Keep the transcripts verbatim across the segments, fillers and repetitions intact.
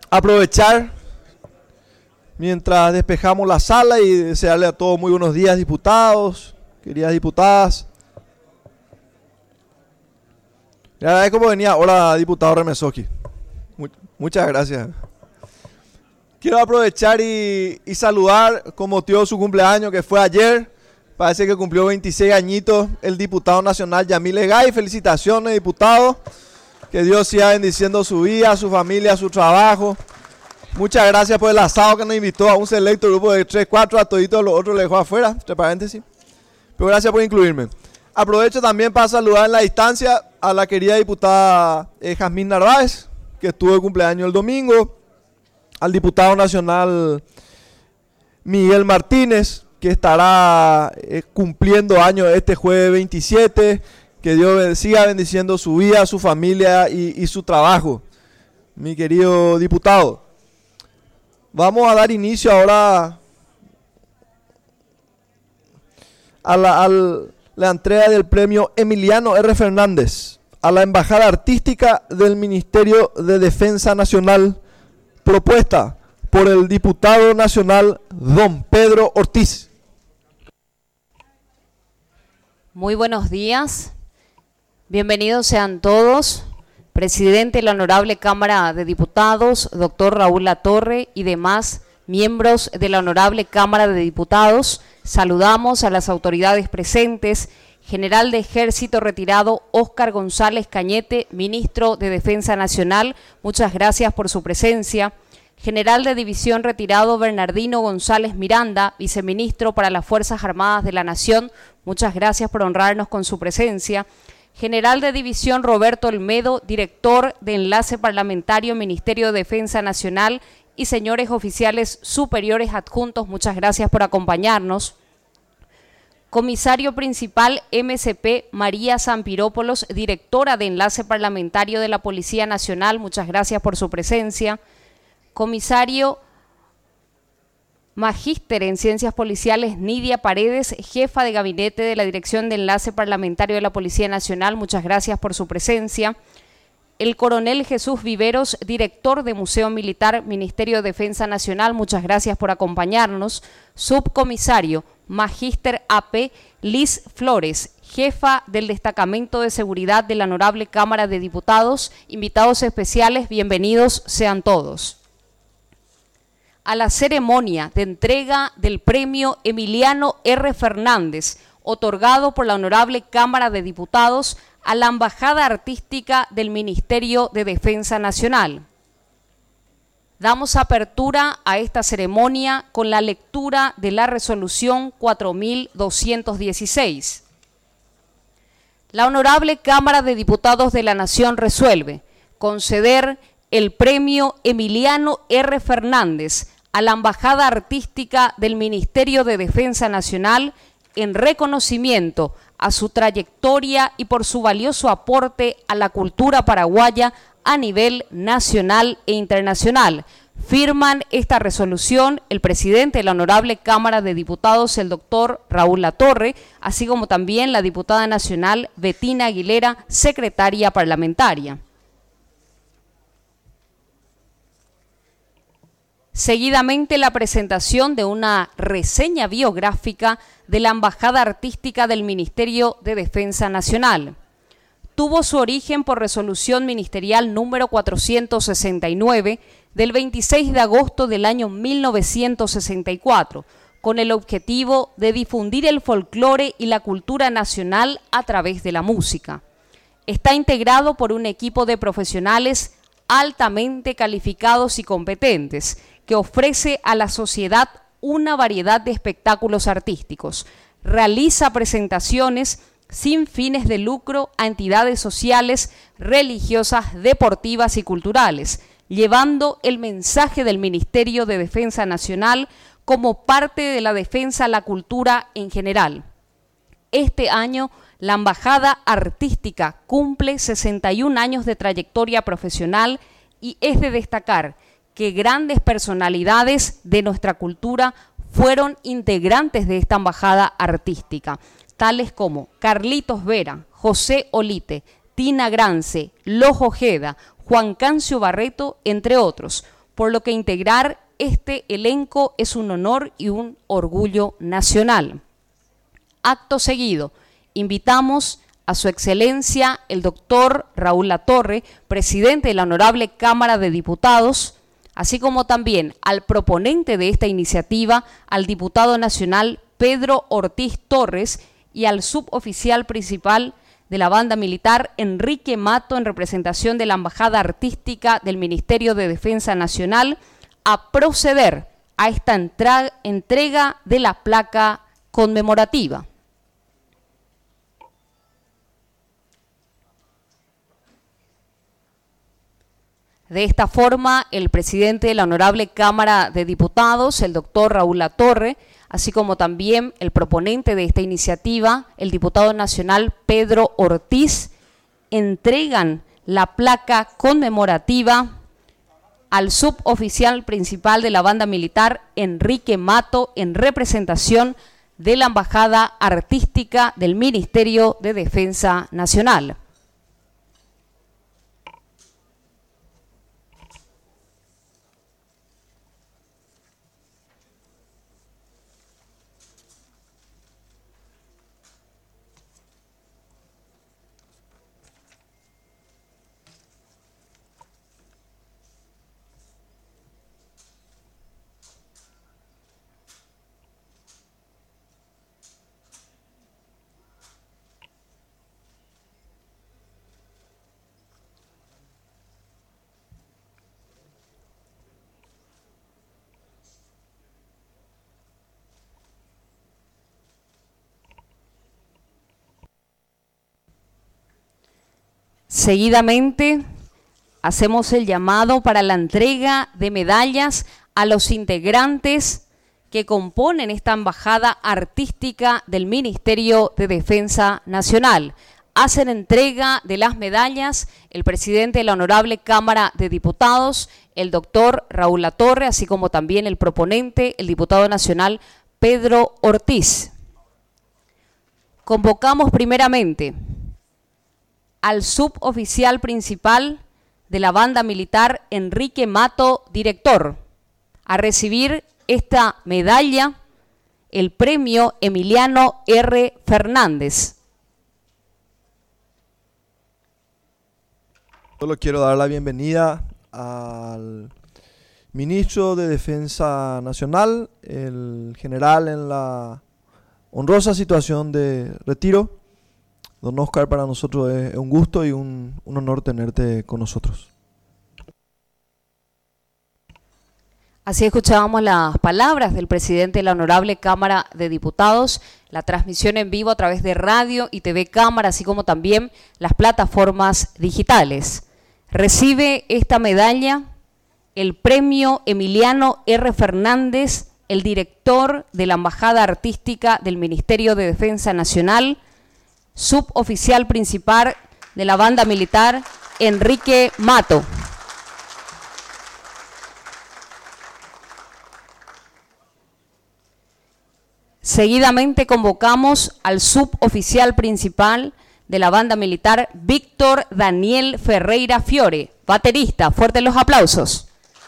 aprovechar mientras despejamos la sala y desearle a todos muy buenos días, diputados, queridas diputadas. Le agradezco cómo venía. Hola, diputado Remesoski. Muchas gracias. Quiero aprovechar y, y saludar con motivo de su cumpleaños, que fue ayer. Parece que cumplió veintiséis añitos el diputado nacional Yamil Egay. Felicitaciones, diputado. Que Dios siga bendiciendo su vida, su familia, su trabajo. Muchas gracias por el asado que nos invitó a un selecto grupo de tres, cuatro, a toditos los otros le dejó afuera, entre paréntesis. Pero gracias por incluirme. Aprovecho también para saludar en la distancia a la querida diputada eh, Jazmín Narváez, que estuvo de cumpleaños el domingo, al diputado nacional Miguel Martínez, que estará eh, cumpliendo años este jueves veintisiete, que Dios siga bendiciendo su vida, su familia y, y su trabajo. Mi querido diputado, vamos a dar inicio ahora a la, a la entrega del premio Emiliano R. Fernández a la Embajada Artística del Ministerio de Defensa Nacional, propuesta por el diputado nacional don Pedro Ortiz. Muy buenos días, bienvenidos sean todos. Presidente de la Honorable Cámara de Diputados, doctor Raúl Latorre, y demás miembros de la Honorable Cámara de Diputados, saludamos a las autoridades presentes. General de Ejército retirado Óscar González Cañete, Ministro de Defensa Nacional, muchas gracias por su presencia. General de División retirado Bernardino González Miranda, Viceministro para las Fuerzas Armadas de la Nación, muchas gracias por honrarnos con su presencia. General de División Roberto Olmedo, Director de Enlace Parlamentario Ministerio de Defensa Nacional, y señores oficiales superiores adjuntos, muchas gracias por acompañarnos. Comisario Principal M C P María Zampirópolos, Directora de Enlace Parlamentario de la Policía Nacional, muchas gracias por su presencia. Comisario Magíster en Ciencias Policiales Nidia Paredes, Jefa de Gabinete de la Dirección de Enlace Parlamentario de la Policía Nacional, muchas gracias por su presencia. El Coronel Jesús Viveros, Director de Museo Militar, Ministerio de Defensa Nacional, muchas gracias por acompañarnos. Subcomisario Magíster A P Liz Flores, Jefa del Destacamento de Seguridad de la Honorable Cámara de Diputados, invitados especiales, bienvenidos sean todos. A la ceremonia de entrega del premio Emiliano R. Fernández, otorgado por la Honorable Cámara de Diputados a la Embajada Artística del Ministerio de Defensa Nacional. Damos apertura a esta ceremonia con la lectura de la resolución cuatro mil doscientos dieciséis. La Honorable Cámara de Diputados de la Nación resuelve conceder el premio Emiliano R. Fernández a la Embajada Artística del Ministerio de Defensa Nacional en reconocimiento a su trayectoria y por su valioso aporte a la cultura paraguaya a nivel nacional e internacional. Firman esta resolución el presidente de la Honorable Cámara de Diputados, el doctor Raúl Latorre, así como también la diputada nacional Betina Aguilera, secretaria parlamentaria. Seguidamente, la presentación de una reseña biográfica de la Embajada Artística del Ministerio de Defensa Nacional. Tuvo su origen por resolución ministerial número cuatrocientos sesenta y nueve del veintiséis de agosto del año mil novecientos sesenta y cuatro, con el objetivo de difundir el folclore y la cultura nacional a través de la música. Está integrado por un equipo de profesionales altamente calificados y competentes, que ofrece a la sociedad una variedad de espectáculos artísticos. Realiza presentaciones sin fines de lucro a entidades sociales, religiosas, deportivas y culturales, llevando el mensaje del Ministerio de Defensa Nacional como parte de la defensa a la cultura en general. Este año, la Embajada Artística cumple sesenta y un años de trayectoria profesional y es de destacar que grandes personalidades de nuestra cultura fueron integrantes de esta embajada artística, tales como Carlitos Vera, José Olite, Tina Grance, Lojo Ojeda, Juan Cancio Barreto, entre otros. por lo que integrar este elenco es un honor y un orgullo nacional. Acto seguido, invitamos a Su Excelencia el doctor Raúl Latorre, presidente de la Honorable Cámara de Diputados, así como también al proponente de esta iniciativa, al diputado nacional Pedro Ortiz Torres, y al suboficial principal de la banda militar Enrique Mato, en representación de la Embajada Artística del Ministerio de Defensa Nacional, a proceder a esta entra- entrega de la placa conmemorativa. De esta forma, el presidente de la Honorable Cámara de Diputados, el doctor Raúl Latorre, así como también el proponente de esta iniciativa, el diputado nacional Pedro Ortiz, entregan la placa conmemorativa al suboficial principal de la banda militar, Enrique Mato, en representación de la Embajada Artística del Ministerio de Defensa Nacional. Seguidamente, hacemos el llamado para la entrega de medallas a los integrantes que componen esta Embajada Artística del Ministerio de Defensa Nacional. Hacen entrega de las medallas el presidente de la Honorable Cámara de Diputados, el doctor Raúl Latorre, así como también el proponente, el diputado nacional Pedro Ortiz. Convocamos primeramente al suboficial principal de la banda militar, Enrique Mato, director, a recibir esta medalla, el premio Emiliano R. Fernández. Solo quiero dar la bienvenida al ministro de Defensa Nacional, el general en la honrosa situación de retiro. Don Oscar, para nosotros es un gusto y un, un honor tenerte con nosotros. Así escuchábamos las palabras del presidente de la Honorable Cámara de Diputados, la transmisión en vivo a través de radio y T V Cámara, así como también las plataformas digitales. Recibe esta medalla el premio Emiliano R. Fernández, el director de la Embajada Artística del Ministerio de Defensa Nacional, suboficial principal de la banda militar, Enrique Mato. Seguidamente convocamos al suboficial principal de la banda militar, Víctor Daniel Ferreira Fiore, baterista. Fuertes los aplausos.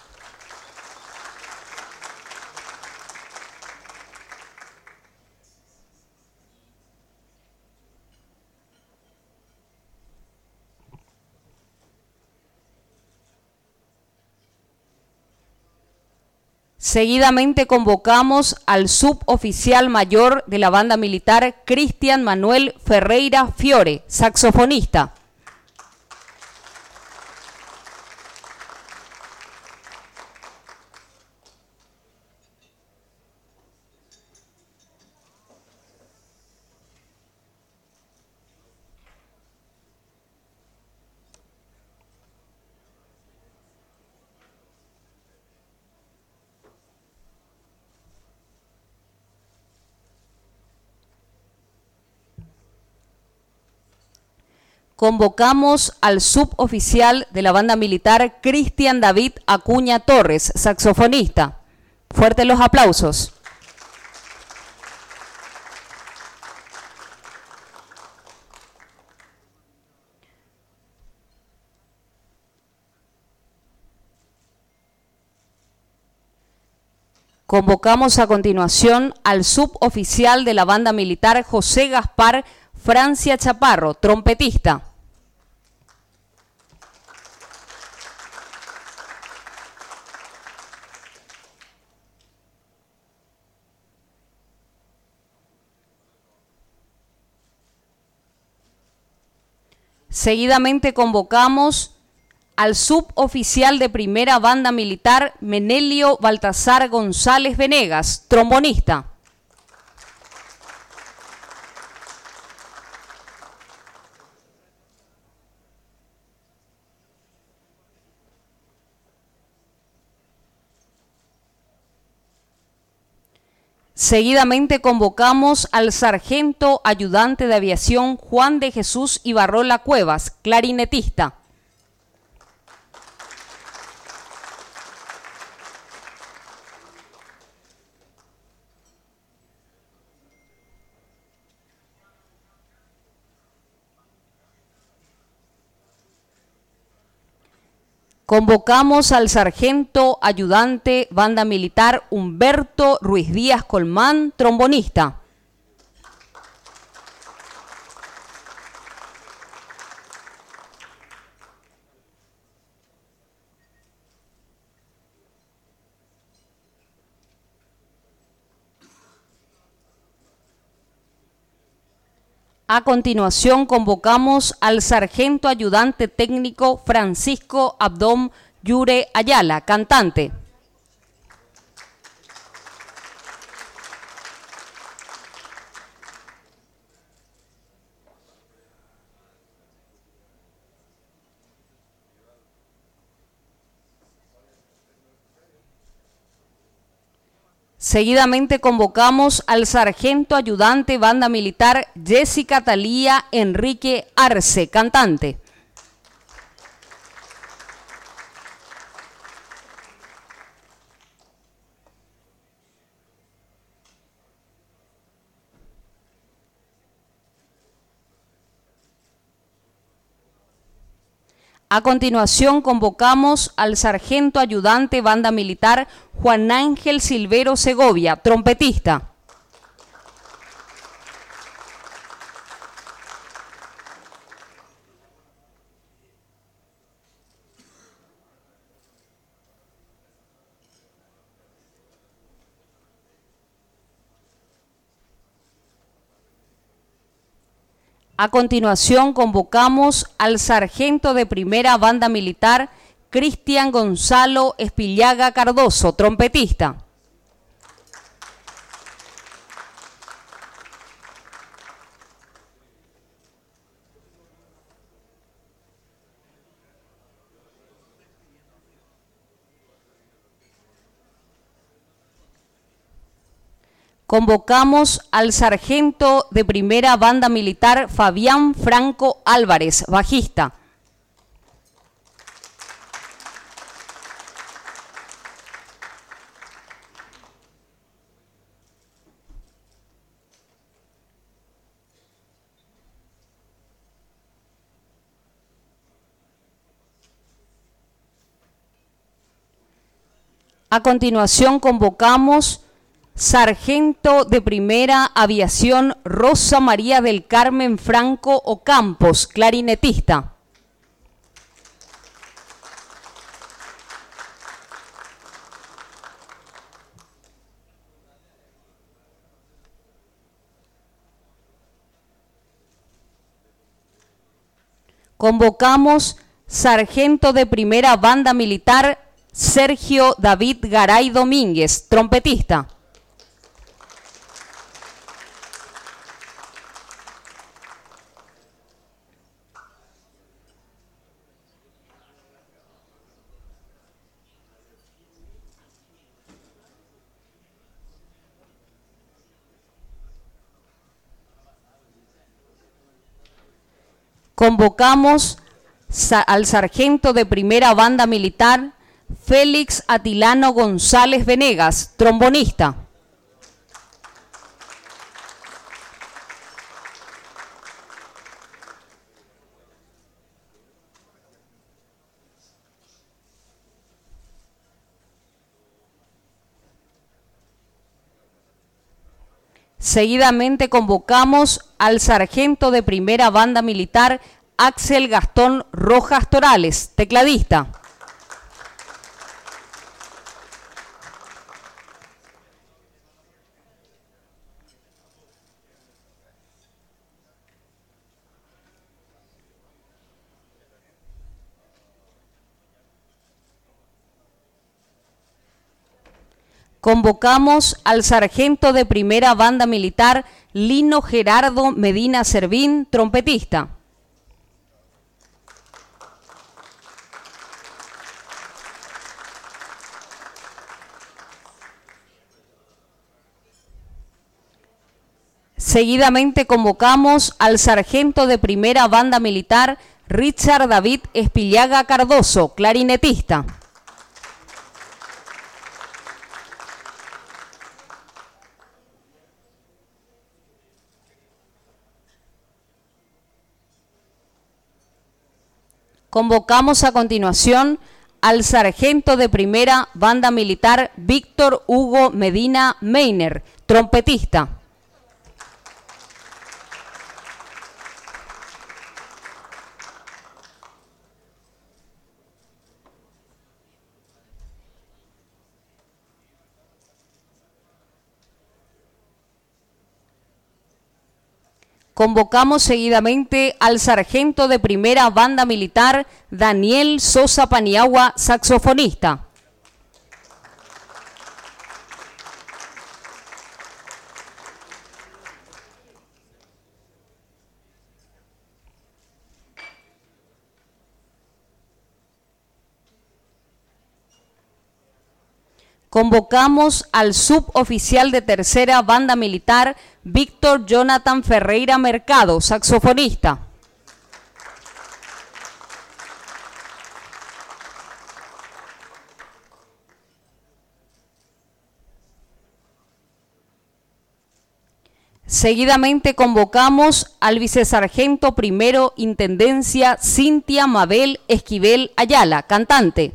Seguidamente convocamos al suboficial mayor de la banda militar, Cristian Manuel Ferreira Fiore, saxofonista. Convocamos al suboficial de la banda militar, Cristian David Acuña Torres, saxofonista. Fuertes los aplausos. Convocamos a continuación al suboficial de la banda militar José Gaspar Francia Chaparro, trompetista. Seguidamente convocamos al suboficial de primera banda militar Menelio Baltasar González Venegas, trombonista. Seguidamente convocamos al sargento ayudante de aviación Juan de Jesús Ibarrola Cuevas, clarinetista. Convocamos al sargento ayudante banda militar Humberto Ruiz Díaz Colmán, trombonista. A continuación convocamos al sargento ayudante técnico Francisco Abdón Yure Ayala, cantante. Seguidamente convocamos al sargento ayudante banda militar Jessica Talía Enrique Arce, cantante. A continuación convocamos al sargento ayudante banda militar Juan Ángel Silvero Segovia, trompetista. A continuación convocamos al sargento de primera banda militar Cristian Gonzalo Espillaga Cardoso, trompetista. Convocamos al sargento de primera banda militar Fabián Franco Álvarez, bajista. A continuación convocamos sargento de primera aviación Rosa María del Carmen Franco Ocampos, clarinetista. Convocamos sargento de primera banda militar Sergio David Garay Domínguez, trompetista. Convocamos al sargento de primera banda militar Félix Atilano González Venegas, trombonista. Seguidamente convocamos al sargento de primera banda militar Axel Gastón Rojas Torales, tecladista. Convocamos al sargento de primera banda militar Lino Gerardo Medina Servín, trompetista. Seguidamente convocamos al sargento de primera banda militar Richard David Espillaga Cardoso, clarinetista. Convocamos a continuación al sargento de primera banda militar Víctor Hugo Medina Meiner, trompetista. Convocamos seguidamente al sargento de primera banda militar Daniel Sosa Paniagua, saxofonista. Convocamos al suboficial de tercera banda militar Víctor Jonathan Ferreira Mercado, saxofonista. Seguidamente convocamos al vicesargento primero Intendencia Cintia Mabel Esquivel Ayala, cantante.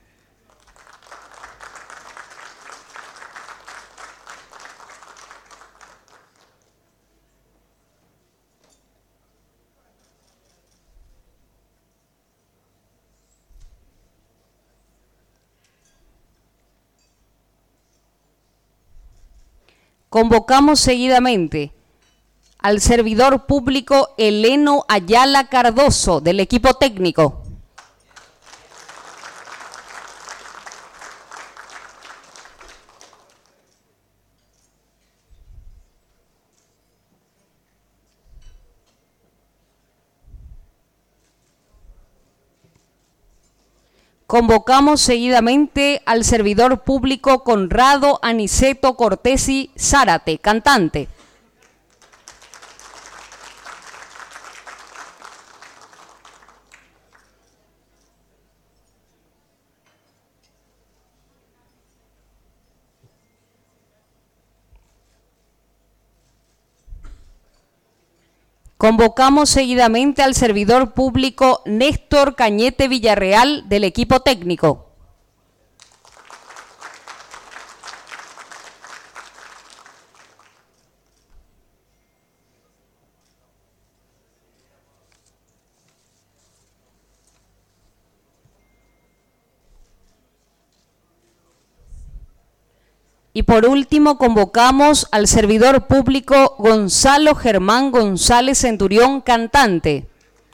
Convocamos seguidamente al servidor público Eleno Ayala Cardoso, del equipo técnico. Convocamos seguidamente al servidor público Conrado Aniceto Cortesi Zárate, cantante. Convocamos seguidamente al servidor público Néstor Cañete Villarreal, del equipo técnico. Y por último, convocamos al servidor público Gonzalo Germán González Centurión, cantante.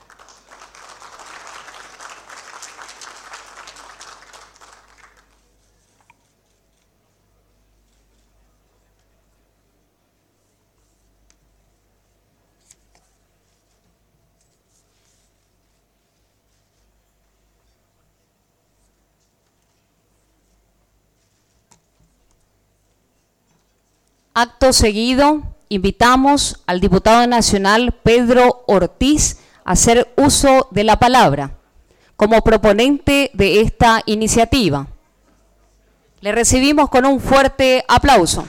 Acto seguido, invitamos al diputado nacional Pedro Ortiz a hacer uso de la palabra como proponente de esta iniciativa. Le recibimos con un fuerte aplauso.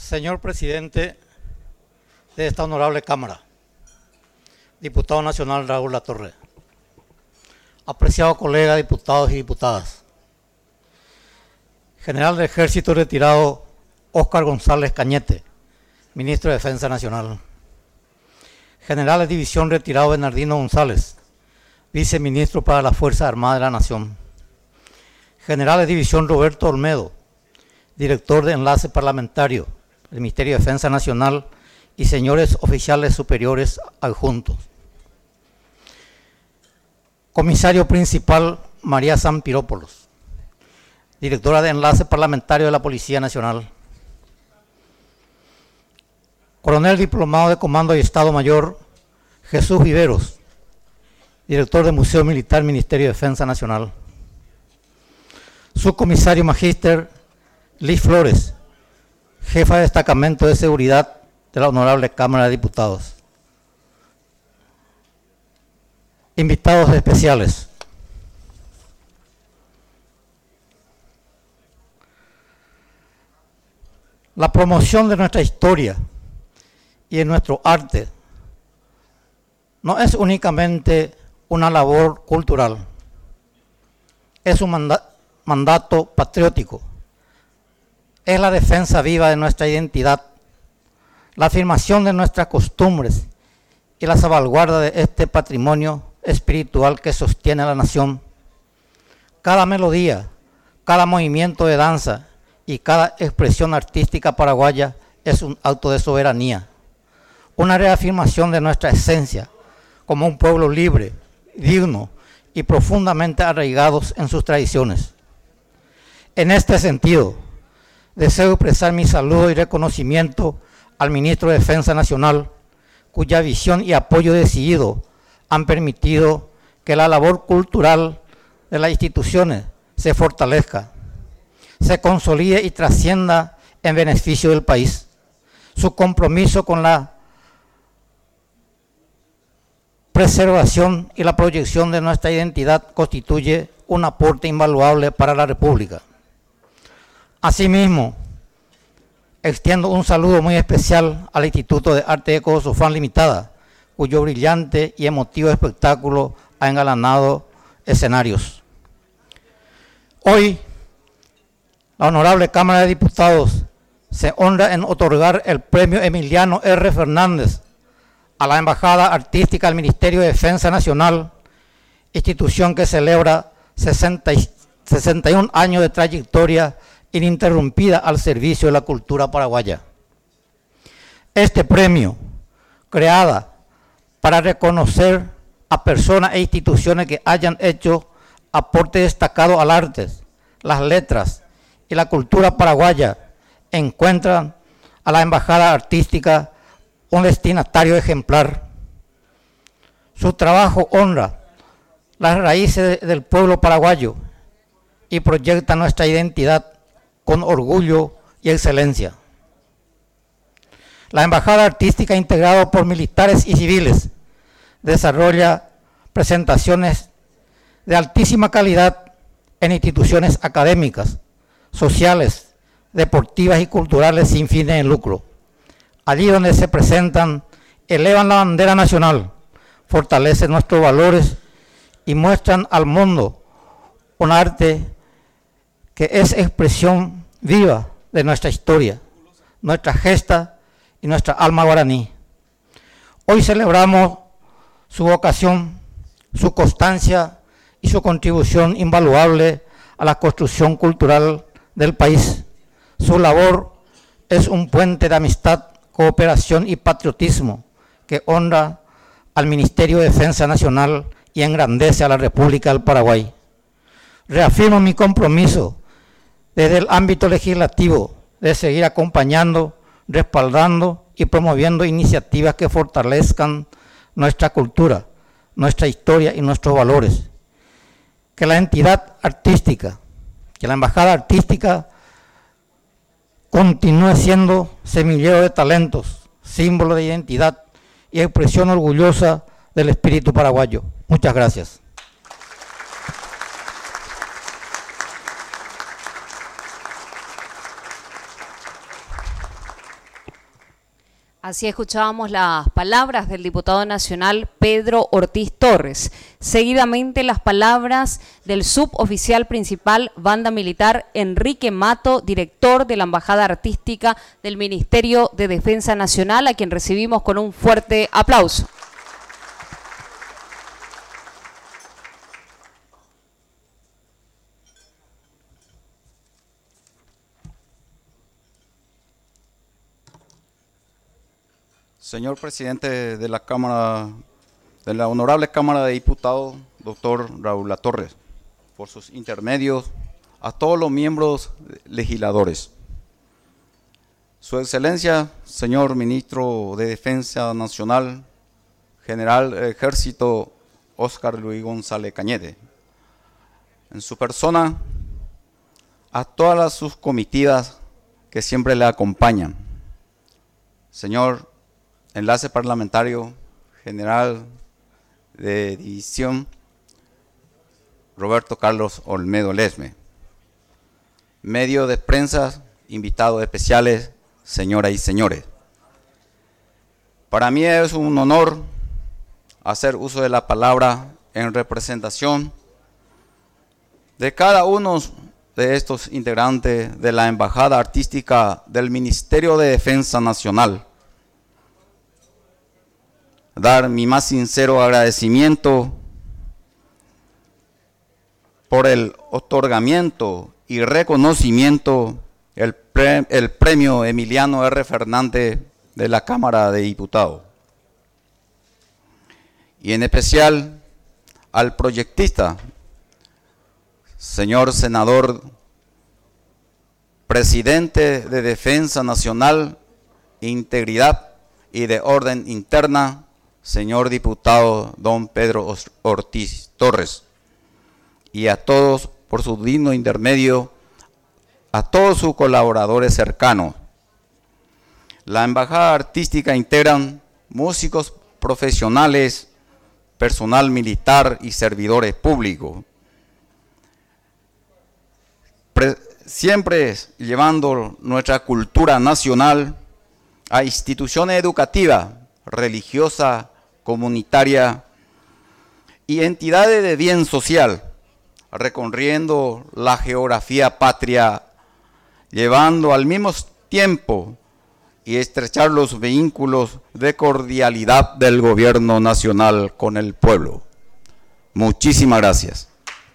Señor presidente de esta honorable Cámara, diputado nacional Raúl Latorre, apreciado colega, diputados y diputadas, general del Ejército retirado Óscar González Cañete, ministro de Defensa Nacional, general de división retirado Bernardino González, viceministro para las Fuerzas Armadas de la Nación, general de división Roberto Olmedo, director de enlace parlamentario del Ministerio de Defensa Nacional, y señores oficiales superiores adjuntos. Comisario principal María Sampirópolos, directora de enlace parlamentario de la Policía Nacional. Coronel diplomado de Comando y Estado Mayor Jesús Viveros, director del Museo Militar Ministerio de Defensa Nacional. Subcomisario magíster Liz Flores, jefa de destacamento de seguridad de la Honorable Cámara de Diputados. Invitados especiales. La promoción de nuestra historia y de nuestro arte no es únicamente una labor cultural, es un manda- mandato patriótico, es la defensa viva de nuestra identidad, la afirmación de nuestras costumbres y la salvaguarda de este patrimonio espiritual que sostiene a la nación. Cada melodía, cada movimiento de danza y cada expresión artística paraguaya es un acto de soberanía, una reafirmación de nuestra esencia como un pueblo libre, digno y profundamente arraigados en sus tradiciones. En este sentido, deseo expresar mi saludo y reconocimiento al ministro de Defensa Nacional, cuya visión y apoyo decidido han permitido que la labor cultural de las instituciones se fortalezca, se consolide y trascienda en beneficio del país. Su compromiso con la preservación y la proyección de nuestra identidad constituye un aporte invaluable para la República. Asimismo, extiendo un saludo muy especial al Instituto de Arte Eco Sofán Limitada, cuyo brillante y emotivo espectáculo ha engalanado escenarios. Hoy, la Honorable Cámara de Diputados se honra en otorgar el premio Emiliano R. Fernández a la Embajada Artística del Ministerio de Defensa Nacional, institución que celebra sesenta y uno años de trayectoria ininterrumpida al servicio de la cultura paraguaya. Este premio, creada para reconocer a personas e instituciones que hayan hecho aporte destacado al arte, las letras y la cultura paraguaya, encuentran a la Embajada Artística un destinatario ejemplar. Su trabajo honra las raíces del pueblo paraguayo y proyecta nuestra identidad con orgullo y excelencia. La Embajada Artística, integrada por militares y civiles, desarrolla presentaciones de altísima calidad en instituciones académicas, sociales, deportivas y culturales sin fines de lucro. Allí donde se presentan, elevan la bandera nacional, fortalecen nuestros valores y muestran al mundo un arte que es expresión viva de nuestra historia, nuestra gesta y nuestra alma guaraní. Hoy celebramos su vocación, su constancia y su contribución invaluable a la construcción cultural del país. Su labor es un puente de amistad, cooperación y patriotismo que honra al Ministerio de Defensa Nacional y engrandece a la República del Paraguay. Reafirmo mi compromiso desde el ámbito legislativo de seguir acompañando, respaldando y promoviendo iniciativas que fortalezcan nuestra cultura, nuestra historia y nuestros valores. Que la entidad artística, que la Embajada Artística continúe siendo semillero de talentos, símbolo de identidad y expresión orgullosa del espíritu paraguayo. Muchas gracias. Así escuchábamos las palabras del diputado nacional Pedro Ortiz Torres. Seguidamente las palabras del suboficial principal Banda Militar Enrique Mato, director de la Embajada Artística del Ministerio de Defensa Nacional, a quien recibimos con un fuerte aplauso. Señor presidente de la Cámara, de la Honorable Cámara de Diputados, doctor Raúl Latorre, por sus intermedios, a todos los miembros legisladores. Su Excelencia, señor Ministro de Defensa Nacional, General del Ejército Óscar Luis González Cañete. En su persona, a todas las sus comitivas que siempre le acompañan. Señor Enlace Parlamentario General de División Roberto Carlos Olmedo Lesme. Medio de prensa, invitados especiales, señoras y señores. Para mí es un honor hacer uso de la palabra en representación de cada uno de estos integrantes de la Embajada Artística del Ministerio de Defensa Nacional. Dar mi más sincero agradecimiento por el otorgamiento y reconocimiento el, pre, el premio Emiliano R. Fernández de la Cámara de Diputados. Y en especial al proyectista, señor senador, presidente de Defensa Nacional, Integridad y de Orden Interna, señor diputado don Pedro Ortiz Torres, y a todos por su digno intermedio, a todos sus colaboradores cercanos. La Embajada Artística integran músicos profesionales, personal militar y servidores públicos, Pre- siempre llevando nuestra cultura nacional a instituciones educativas, religiosas, comunitaria y entidades de bien social, recorriendo la geografía patria, llevando al mismo tiempo y estrechar los vínculos de cordialidad del gobierno nacional con el pueblo. Muchísimas gracias.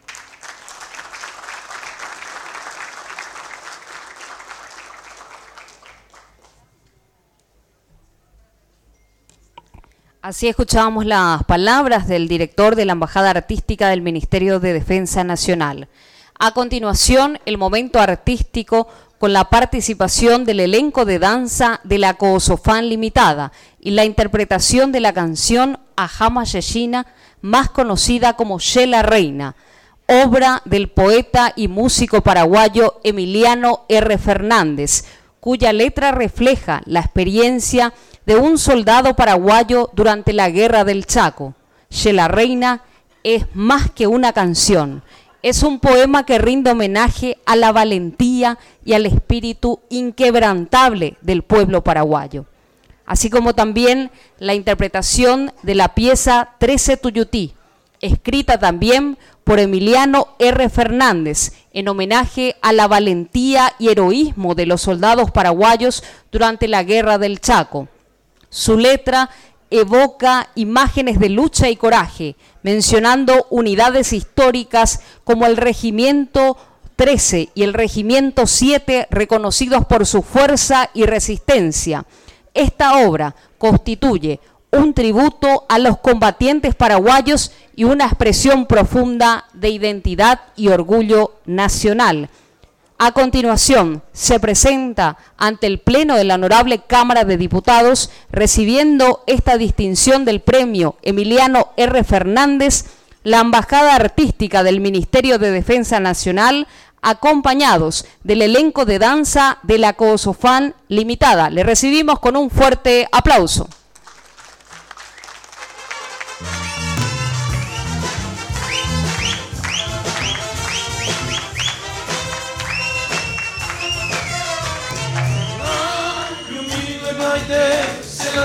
Así escuchábamos las palabras del director de la Embajada Artística del Ministerio de Defensa Nacional. A continuación, el momento artístico con la participación del elenco de danza de la Coosofán Limitada y la interpretación de la canción Ajama Yeshina, más conocida como Shela Reina, obra del poeta y músico paraguayo Emiliano R. Fernández, cuya letra refleja la experiencia de un soldado paraguayo durante la Guerra del Chaco. Shela Reina es más que una canción, es un poema que rinde homenaje a la valentía y al espíritu inquebrantable del pueblo paraguayo, así como también la interpretación de la pieza Trece Tuyutí, escrita también por Emiliano R. Fernández, en homenaje a la valentía y heroísmo de los soldados paraguayos durante la Guerra del Chaco. Su letra evoca imágenes de lucha y coraje, mencionando unidades históricas como el Regimiento trece y el Regimiento siete, reconocidos por su fuerza y resistencia. Esta obra constituye un tributo a los combatientes paraguayos y una expresión profunda de identidad y orgullo nacional. A continuación, se presenta ante el Pleno de la Honorable Cámara de Diputados, recibiendo esta distinción del premio Emiliano R. Fernández, la Embajada Artística del Ministerio de Defensa Nacional, acompañados del elenco de danza de la Coosofán Limitada. Le recibimos con un fuerte aplauso. Se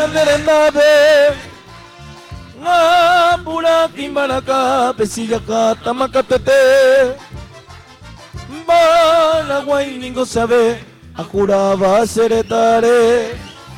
Nanderendabe Ngapura Kimbaraka Pesillaka Tamakatete Balaguay ningo sabe Akuraba Seretare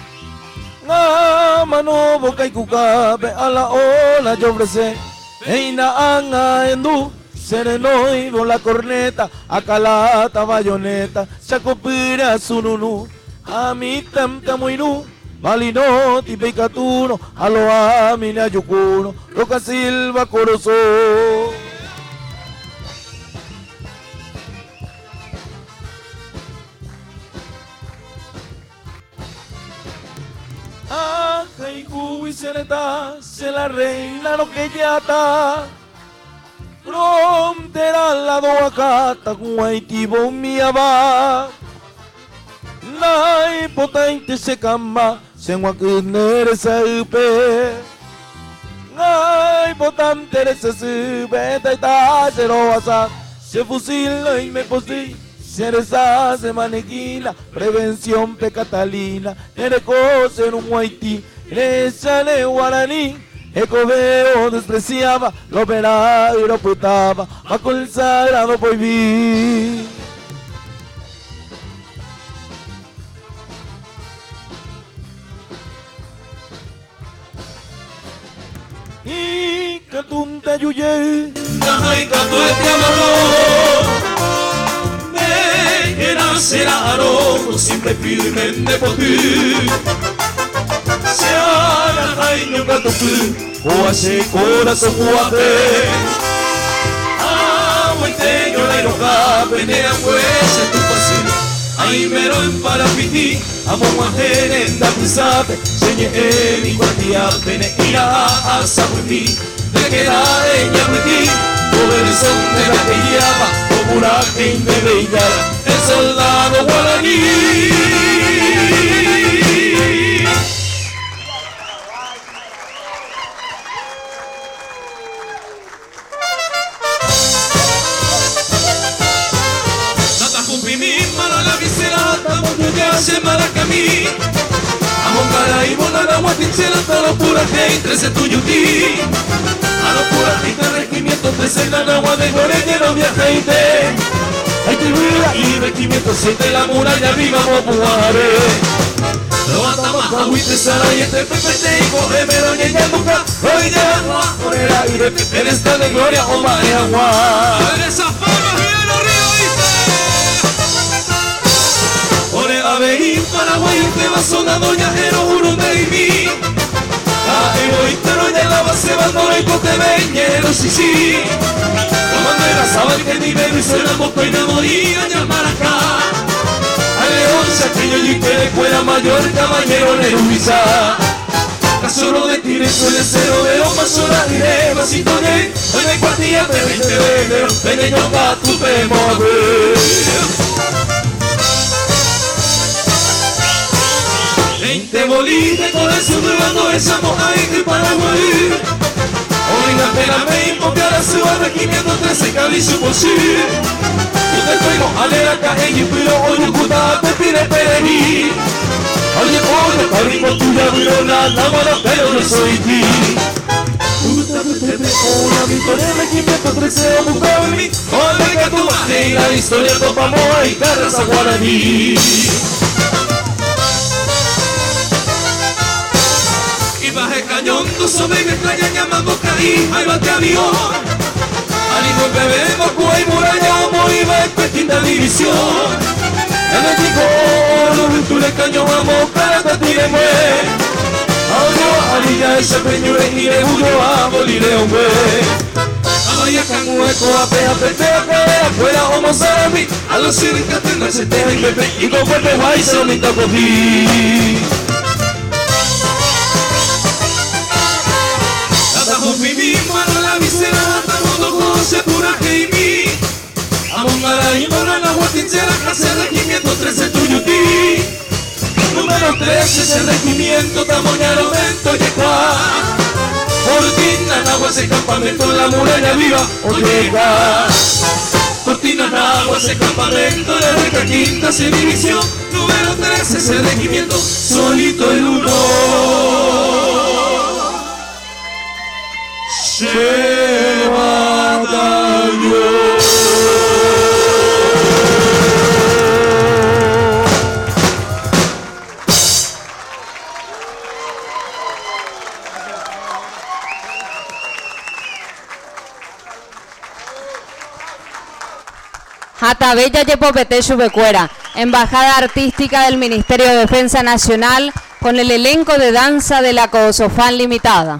Ngamano Bokai Kukabe Ala Ola Yobrese Eina Anga Endu Serenoi con la corneta, acalata bayoneta, chacopira sununu, amitam tamuinu, malino tipicatuno, aloa mina yucuno, roca silva corozo. Akaiku y sereta, se la reina lo que ya está. Frontera la doacata guaitibo miaba Nai potente se cama se guaquinere se upe Nai potente se sube taita se roasa se fusila y me posi se reza se manequina prevención pecatalina nere cose en un guaiti nere guaraní Ecoveo despreciaba, lo verá y lo putaba, bajo el sagrado prohibí. Y catunta yuye, Najay canto este amor, me era será aro, siempre firmemente por ti. Seara jaino katoku Oase corazón guape Aguante yo la iroja Penea pues en tu pasión Ay mero en parapiti Amo muajere en da pisape Señe en igualdía Pene ira a sabuti De quedar en yamuti Poder son de la que llama Como una que me veillara El soldado guaraní se maracami Amongara y bonada guatinchela Talo pura gente trece tuyuti Alo pura gente regimiento trece Nanagua de Goreña no viajeite Hay tribuna y regimiento siete La muralla viva mopuare Lo atamos a huite sara y este pepete Y coge meroña y ya nunca Hoy ya agua por el aire En esta de gloria o más de agua A ver esas formas bien arriba Ore aveí Paraguay te va sonando viajero juro de mí A egoísta no ya la base bandora y cote veñero sí sí Comando era sabal que ni me hizo el moto y me morí a llamar acá A león saqueño y que le fuera mayor caballero de Luisa Casoro de tire suele ser overo más hora diré vasito de Hoy me cuatilla de veinte velero Veneño pa' tu pemove Veinte bolitas con el suburbano esa moja en el Paraguay Oiga, espérame y copiar a su regimiento trece cabillo por sí Yo te traigo a leer acá en Yipiro o Yucuta, te pide perení Oye, oye, cabrimo tuya, virona, la mala, pero no soy ti Yucuta, te pide una victoria, regimiento trece, o buscaba en mí Oye, que tu madre y la historia topamos y carras a guaraní Baje cañón, dos sobre me extrañan llamando caí, ahí va que avión Ánimo bebé, Mocua y muralla, homo iba en quinta división Ya me dijo, los virtudes cañón, vamos, para que tire mue Ahora, arilla, ese peño, y le huyo a molir hombre Amaya, cangueco, apea, petea, cadera, fuera, homo, sarabi A los circas tendrá se teja y pepe, y con fuerte guay, se lo minta cogí Mi mismo no la visera, todo conoce pura que mi Amongara y mora la guatinchera, clase regimiento trece tuyuti Número trece, ese regimiento, tamoñaro vento yecua Cortina, nagua, ese campamento, la muralla viva, llega Cortina, nagua, ese campamento, la recta quinta, se división Número trece, ese regimiento, solito el uno Hatabella Yepopete Chubecuera, Embajada Artística del Ministerio de Defensa Nacional, con el elenco de danza de la Coosofán Limitada.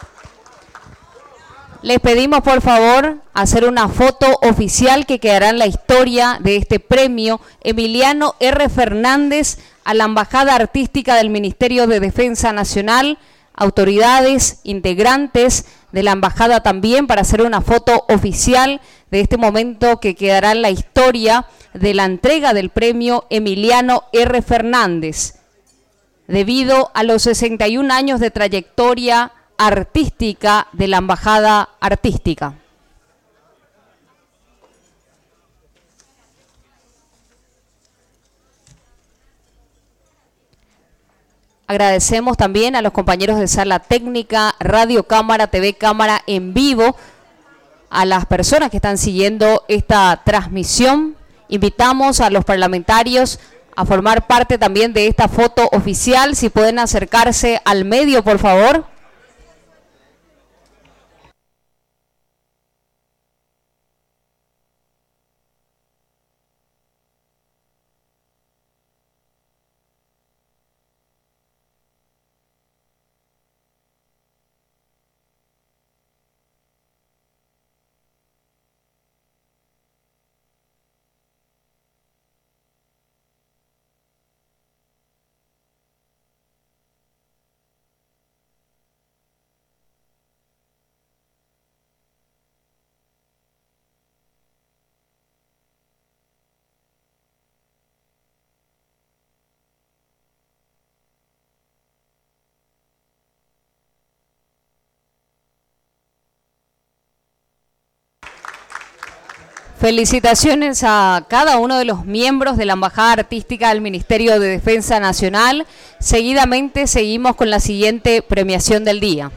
Les pedimos por favor hacer una foto oficial que quedará en la historia de este premio Emiliano R. Fernández a la Embajada Artística del Ministerio de Defensa Nacional, autoridades, integrantes de la embajada también, para hacer una foto oficial de este momento que quedará en la historia de la entrega del premio Emiliano R. Fernández, debido a los sesenta y un años de trayectoria artística de la Embajada Artística. Agradecemos también a los compañeros de Sala Técnica, Radio Cámara, T V Cámara en vivo, a las personas que están siguiendo esta transmisión. Invitamos a los parlamentarios a formar parte también de esta foto oficial. Si pueden acercarse al medio, por favor. Felicitaciones a cada uno de los miembros de la Embajada Artística del Ministerio de Defensa Nacional. Seguidamente seguimos con la siguiente premiación del día.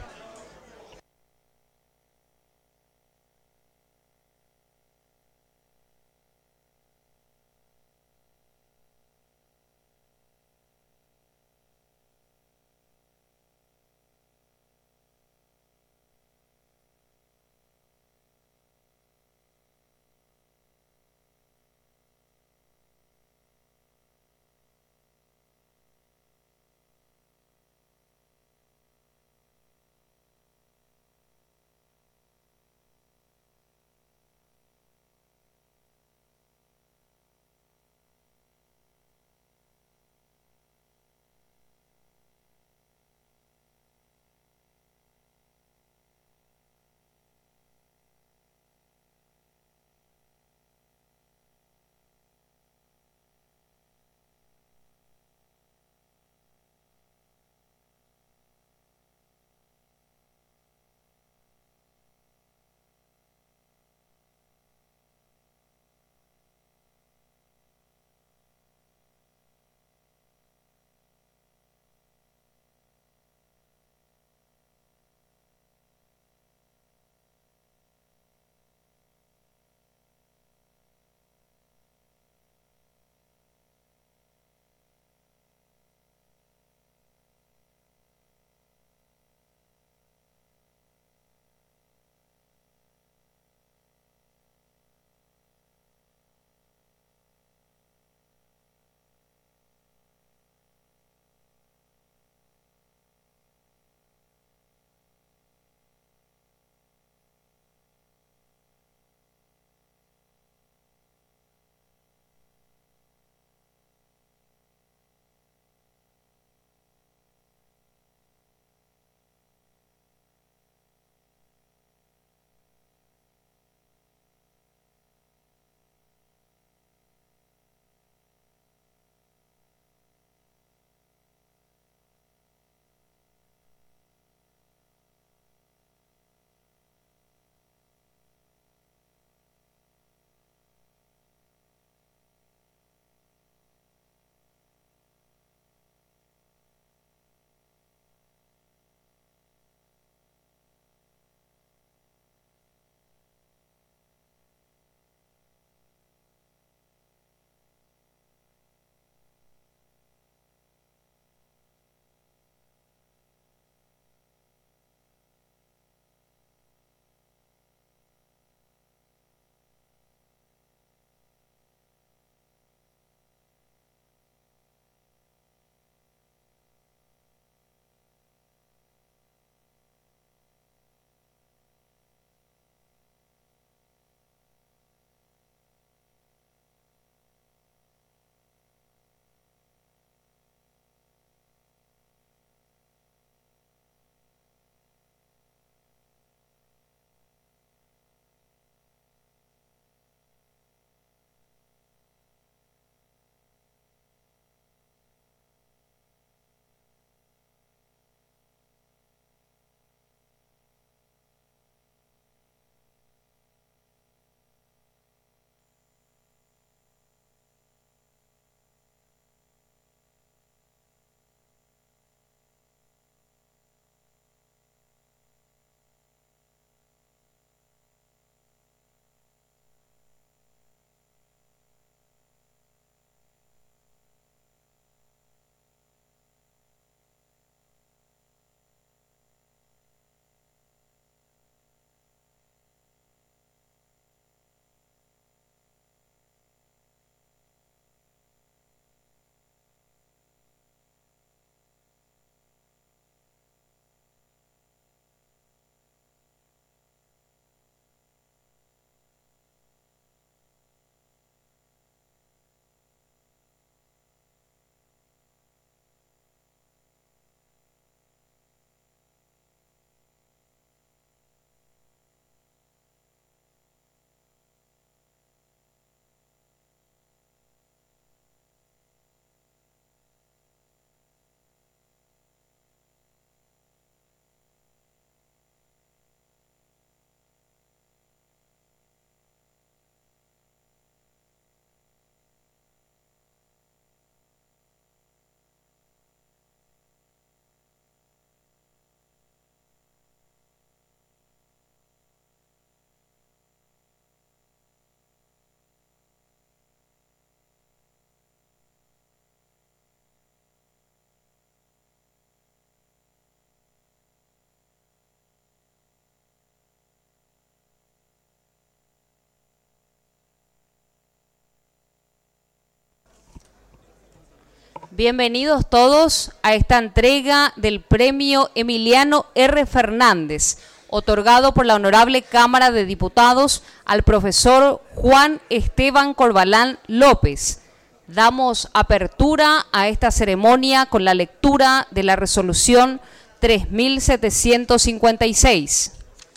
Bienvenidos todos a esta entrega del premio Emiliano R. Fernández, otorgado por la Honorable Cámara de Diputados al profesor Juan Esteban Corbalán López. Damos apertura a esta ceremonia con la lectura de la resolución tres mil setecientos cincuenta y seis.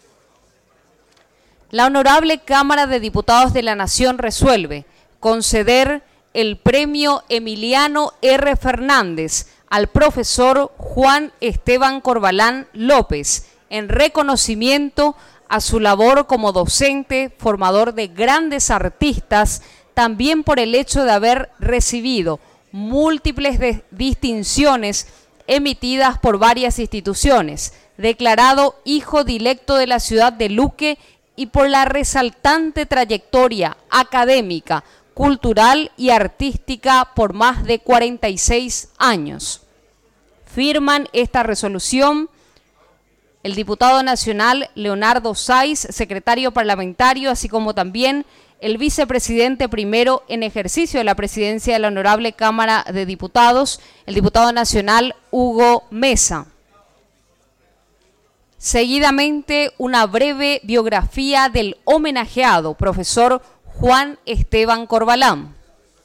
La Honorable Cámara de Diputados de la Nación resuelve conceder el premio Emiliano R. Fernández al profesor Juan Esteban Corbalán López en reconocimiento a su labor como docente, formador de grandes artistas, también por el hecho de haber recibido múltiples de distinciones emitidas por varias instituciones, declarado hijo dilecto de la ciudad de Luque y por la resaltante trayectoria académica, cultural y artística por más de cuarenta y seis años. Firman esta resolución el diputado nacional Leonardo Sáiz, secretario parlamentario, así como también el vicepresidente primero en ejercicio de la presidencia de la Honorable Cámara de Diputados, el diputado nacional Hugo Mesa. Seguidamente, una breve biografía del homenajeado, profesor Juan Esteban Corbalán.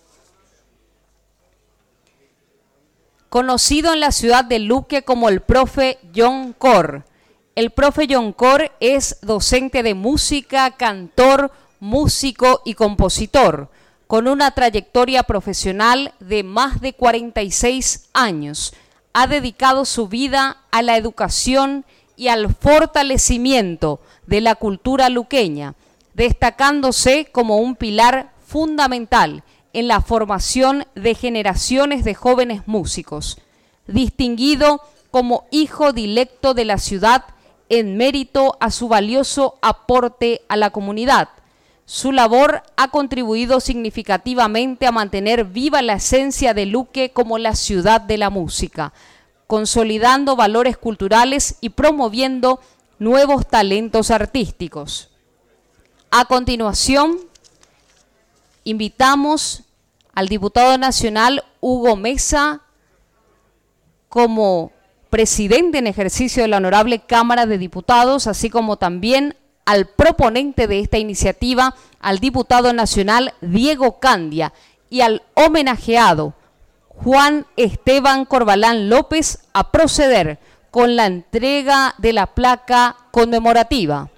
Conocido en la ciudad de Luque como el profe John Cor. El profe John Cor es docente de música, cantor, músico y compositor, con una trayectoria profesional de más de cuarenta y seis años. Ha dedicado su vida a la educación y al fortalecimiento de la cultura luqueña, destacándose como un pilar fundamental en la formación de generaciones de jóvenes músicos, distinguido como hijo dilecto de la ciudad en mérito a su valioso aporte a la comunidad. Su labor ha contribuido significativamente a mantener viva la esencia de Luque como la ciudad de la música, consolidando valores culturales y promoviendo nuevos talentos artísticos. A continuación, invitamos al diputado nacional Hugo Mesa como presidente en ejercicio de la Honorable Cámara de Diputados, así como también al proponente de esta iniciativa, al diputado nacional Diego Candia, y al homenajeado Juan Esteban Corbalán López a proceder con la entrega de la placa conmemorativa.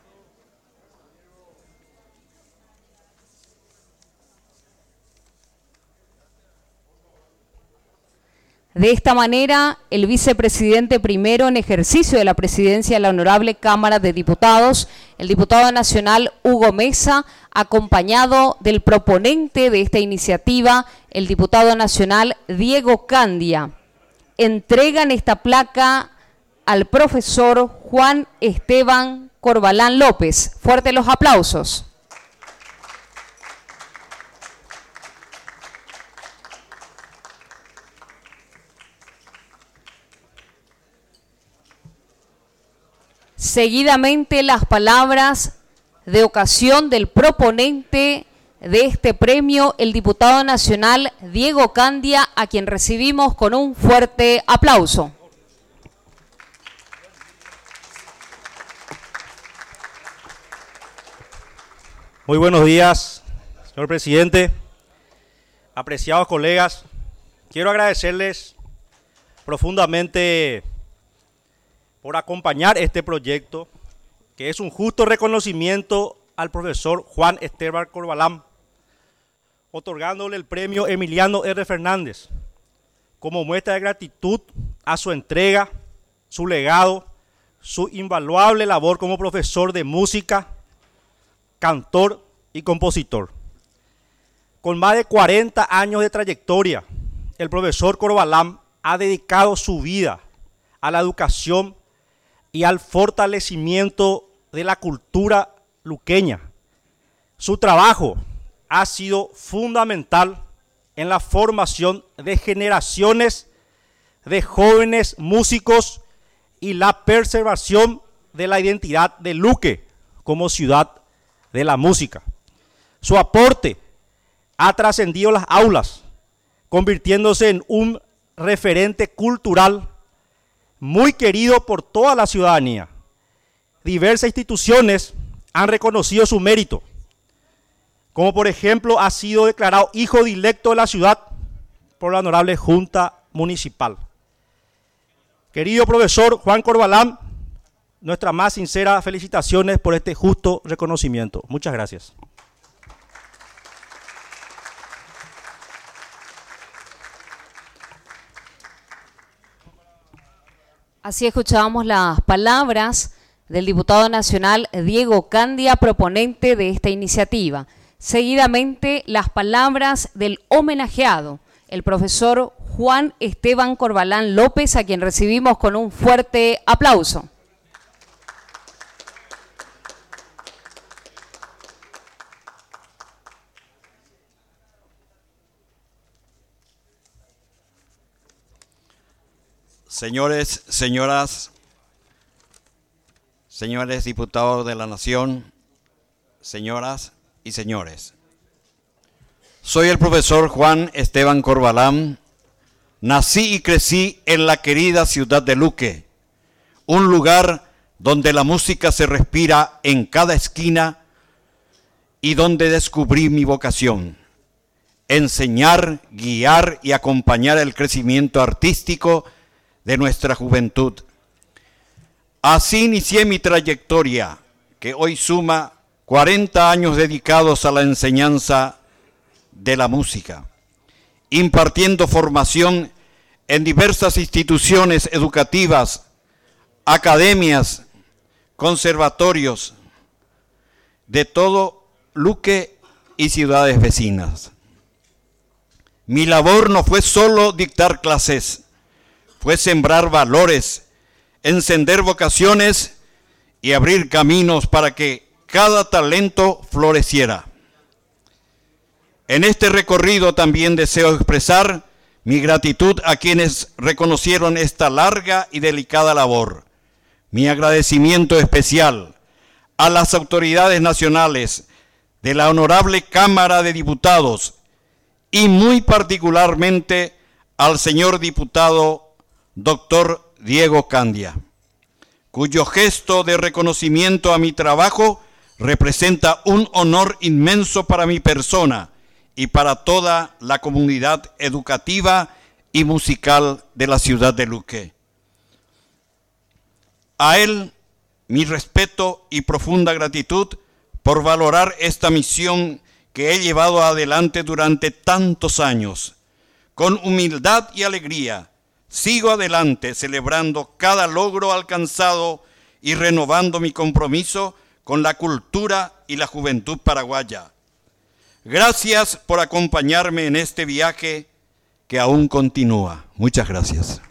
De esta manera, el vicepresidente primero en ejercicio de la presidencia de la Honorable Cámara de Diputados, el diputado nacional Hugo Mesa, acompañado del proponente de esta iniciativa, el diputado nacional Diego Candia, entregan esta placa al profesor Juan Esteban Corbalán López. Fuertes los aplausos. Seguidamente, las palabras de ocasión del proponente de este premio, el diputado nacional Diego Candia, a quien recibimos con un fuerte aplauso. Muy buenos días, señor presidente, apreciados colegas. Quiero agradecerles profundamente por acompañar este proyecto, que es un justo reconocimiento al profesor Juan Esteban Corbalán, otorgándole el premio Emiliano R. Fernández, como muestra de gratitud a su entrega, su legado, su invaluable labor como profesor de música, cantor y compositor. Con más de cuarenta años de trayectoria, el profesor Corbalán ha dedicado su vida a la educación y al fortalecimiento de la cultura luqueña. Su trabajo ha sido fundamental en la formación de generaciones de jóvenes músicos y la preservación de la identidad de Luque como ciudad de la música. Su aporte ha trascendido las aulas, convirtiéndose en un referente cultural muy querido por toda la ciudadanía. Diversas instituciones han reconocido su mérito, como por ejemplo ha sido declarado hijo directo de la ciudad por la Honorable Junta Municipal. Querido profesor Juan Corbalán, nuestras más sinceras felicitaciones por este justo reconocimiento. Muchas gracias. Así escuchábamos las palabras del diputado nacional Diego Candia, proponente de esta iniciativa. Seguidamente, las palabras del homenajeado, el profesor Juan Esteban Corbalán López, a quien recibimos con un fuerte aplauso. Señores, señoras, señores diputados de la Nación, señoras y señores. Soy el profesor Juan Esteban Corbalán. Nací y crecí en la querida ciudad de Luque, un lugar donde la música se respira en cada esquina y donde descubrí mi vocación: enseñar, guiar y acompañar el crecimiento artístico de nuestra juventud. Así inicié mi trayectoria, que hoy suma cuarenta años dedicados a la enseñanza de la música, impartiendo formación en diversas instituciones educativas, academias, conservatorios de todo Luque y ciudades vecinas. Mi labor no fue solo dictar clases, fue sembrar valores, encender vocaciones y abrir caminos para que cada talento floreciera. En este recorrido también deseo expresar mi gratitud a quienes reconocieron esta larga y delicada labor. Mi agradecimiento especial a las autoridades nacionales de la Honorable Cámara de Diputados y muy particularmente al señor diputado doctor Diego Candia, cuyo gesto de reconocimiento a mi trabajo representa un honor inmenso para mi persona y para toda la comunidad educativa y musical de la ciudad de Luque. A él, mi respeto y profunda gratitud por valorar esta misión que he llevado adelante durante tantos años. Con humildad y alegría, sigo adelante celebrando cada logro alcanzado y renovando mi compromiso con la cultura y la juventud paraguaya. Gracias por acompañarme en este viaje que aún continúa. Muchas gracias.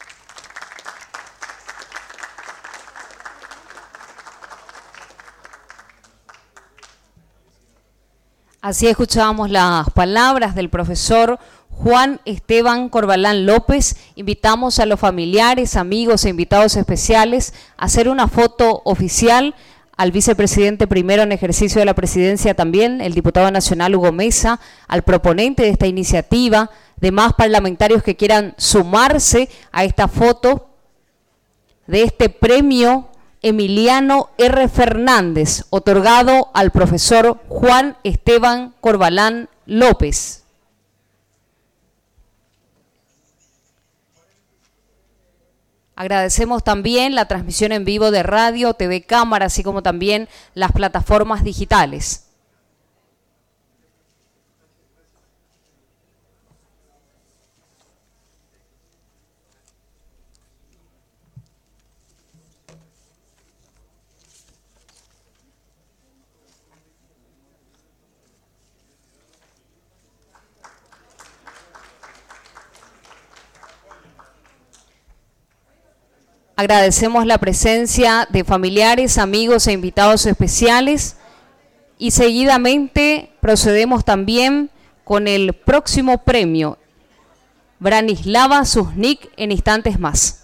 Así escuchábamos las palabras del profesor Juan Esteban Corbalán López. Invitamos a los familiares, amigos e invitados especiales a hacer una foto oficial, al vicepresidente primero en ejercicio de la presidencia también, el diputado nacional Hugo Mesa, al proponente de esta iniciativa, demás parlamentarios que quieran sumarse a esta foto de este premio Emiliano R. Fernández, otorgado al profesor Juan Esteban Corbalán López. Agradecemos también la transmisión en vivo de radio, T V Cámara, así como también las plataformas digitales. Agradecemos la presencia de familiares, amigos e invitados especiales y seguidamente procedemos también con el próximo premio, Branislava Susnik, en instantes más.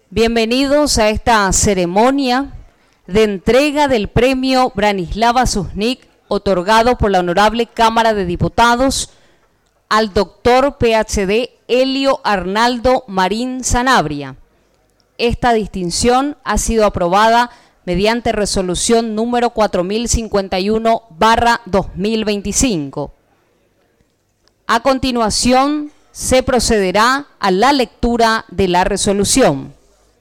Bienvenidos a esta ceremonia de entrega del premio Branislava Sušnik, otorgado por la Honorable Cámara de Diputados al doctor P H D Elio Arnaldo Marín Sanabria. Esta distinción ha sido aprobada mediante resolución número cuatro mil cincuenta y uno barra dos mil veinticinco. A continuación, se procederá a la lectura de la resolución.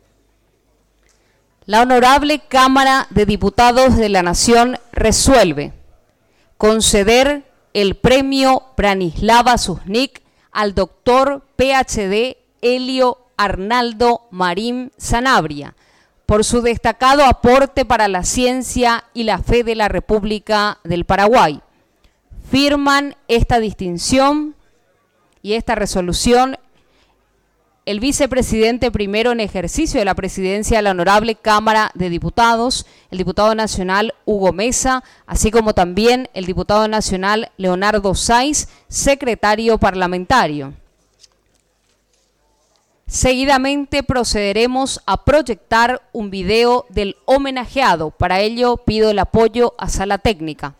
La Honorable Cámara de Diputados de la Nación resuelve conceder el premio Branislava Sušnik al doctor P H D Elio Arnaldo Marín Sanabria por su destacado aporte para la ciencia y la fe de la República del Paraguay. Firman esta distinción y esta resolución el vicepresidente primero en ejercicio de la presidencia de la Honorable Cámara de Diputados, el diputado nacional Hugo Mesa, así como también el diputado nacional Leonardo Sáiz, secretario parlamentario. Seguidamente procederemos a proyectar un video del homenajeado. Para ello pido el apoyo a Sala Técnica.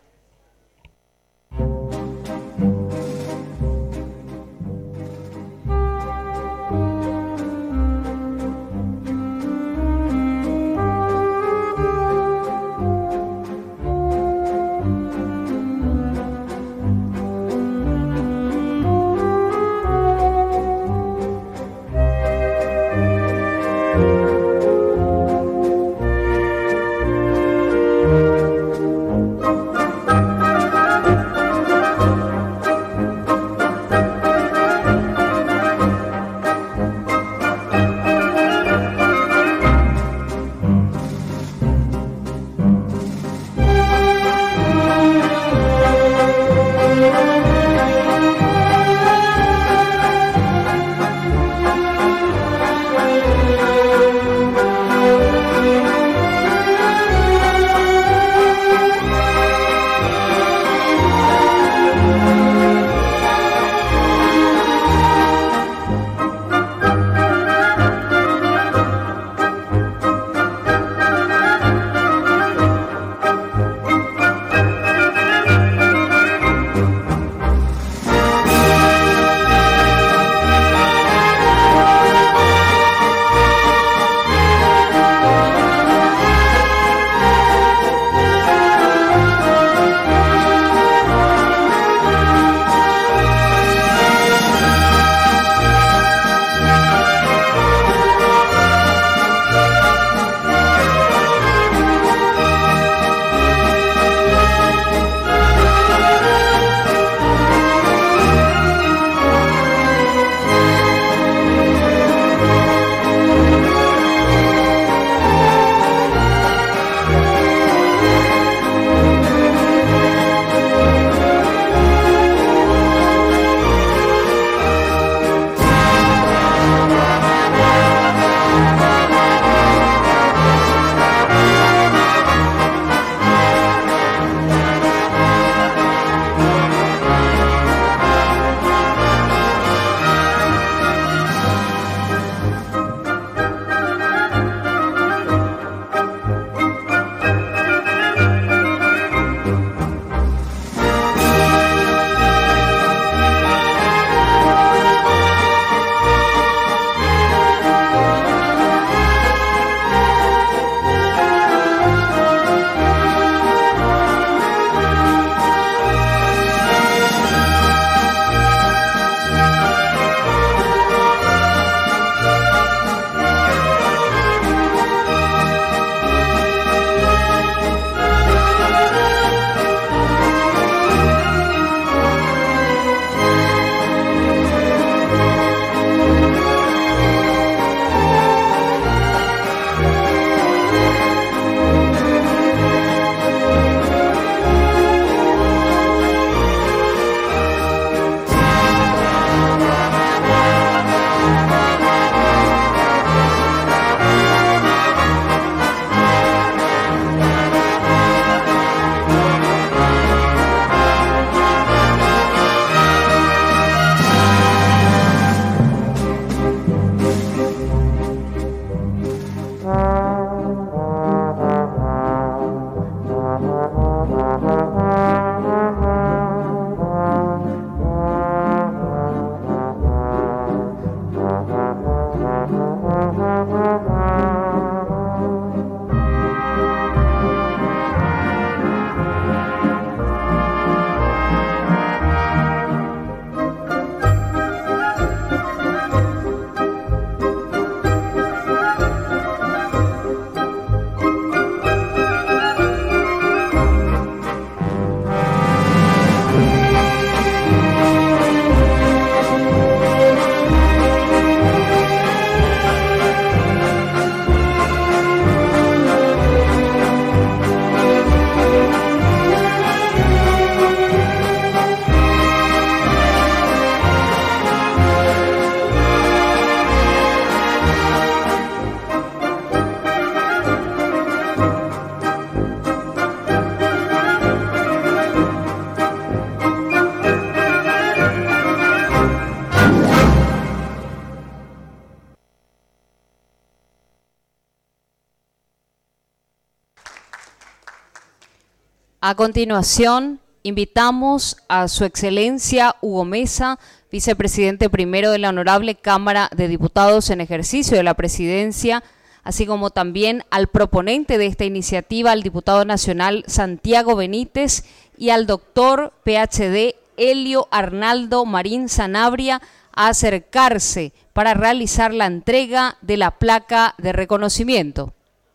A continuación, invitamos a Su Excelencia Hugo Mesa, vicepresidente primero de la Honorable Cámara de Diputados en ejercicio de la presidencia, así como también al proponente de esta iniciativa, al diputado nacional Santiago Benítez, y al doctor P H D Elio Arnaldo Marín Sanabria, a acercarse para realizar la entrega de la placa de reconocimiento.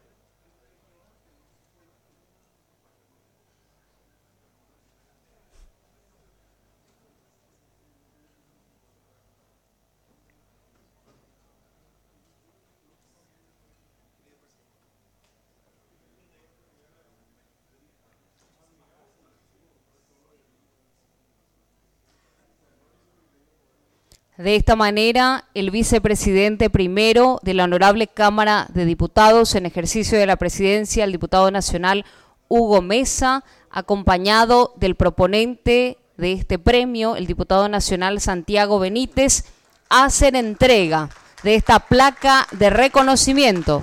De esta manera, el vicepresidente primero de la Honorable Cámara de Diputados en ejercicio de la presidencia, el diputado nacional Hugo Mesa, acompañado del proponente de este premio, el diputado nacional Santiago Benítez, hacen entrega de esta placa de reconocimiento.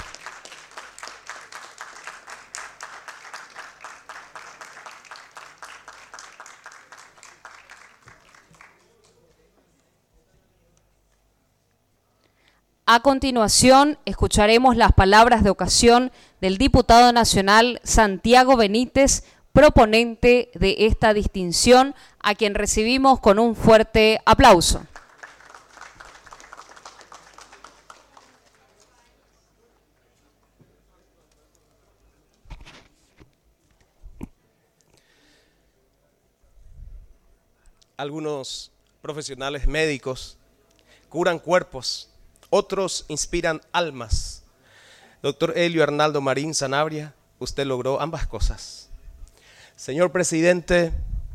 A continuación, escucharemos las palabras de ocasión del diputado nacional Santiago Benítez, proponente de esta distinción, a quien recibimos con un fuerte aplauso. Algunos profesionales médicos curan cuerpos, otros inspiran almas. Doctor Elio Arnaldo Marín Sanabria, usted logró ambas cosas. Señor presidente,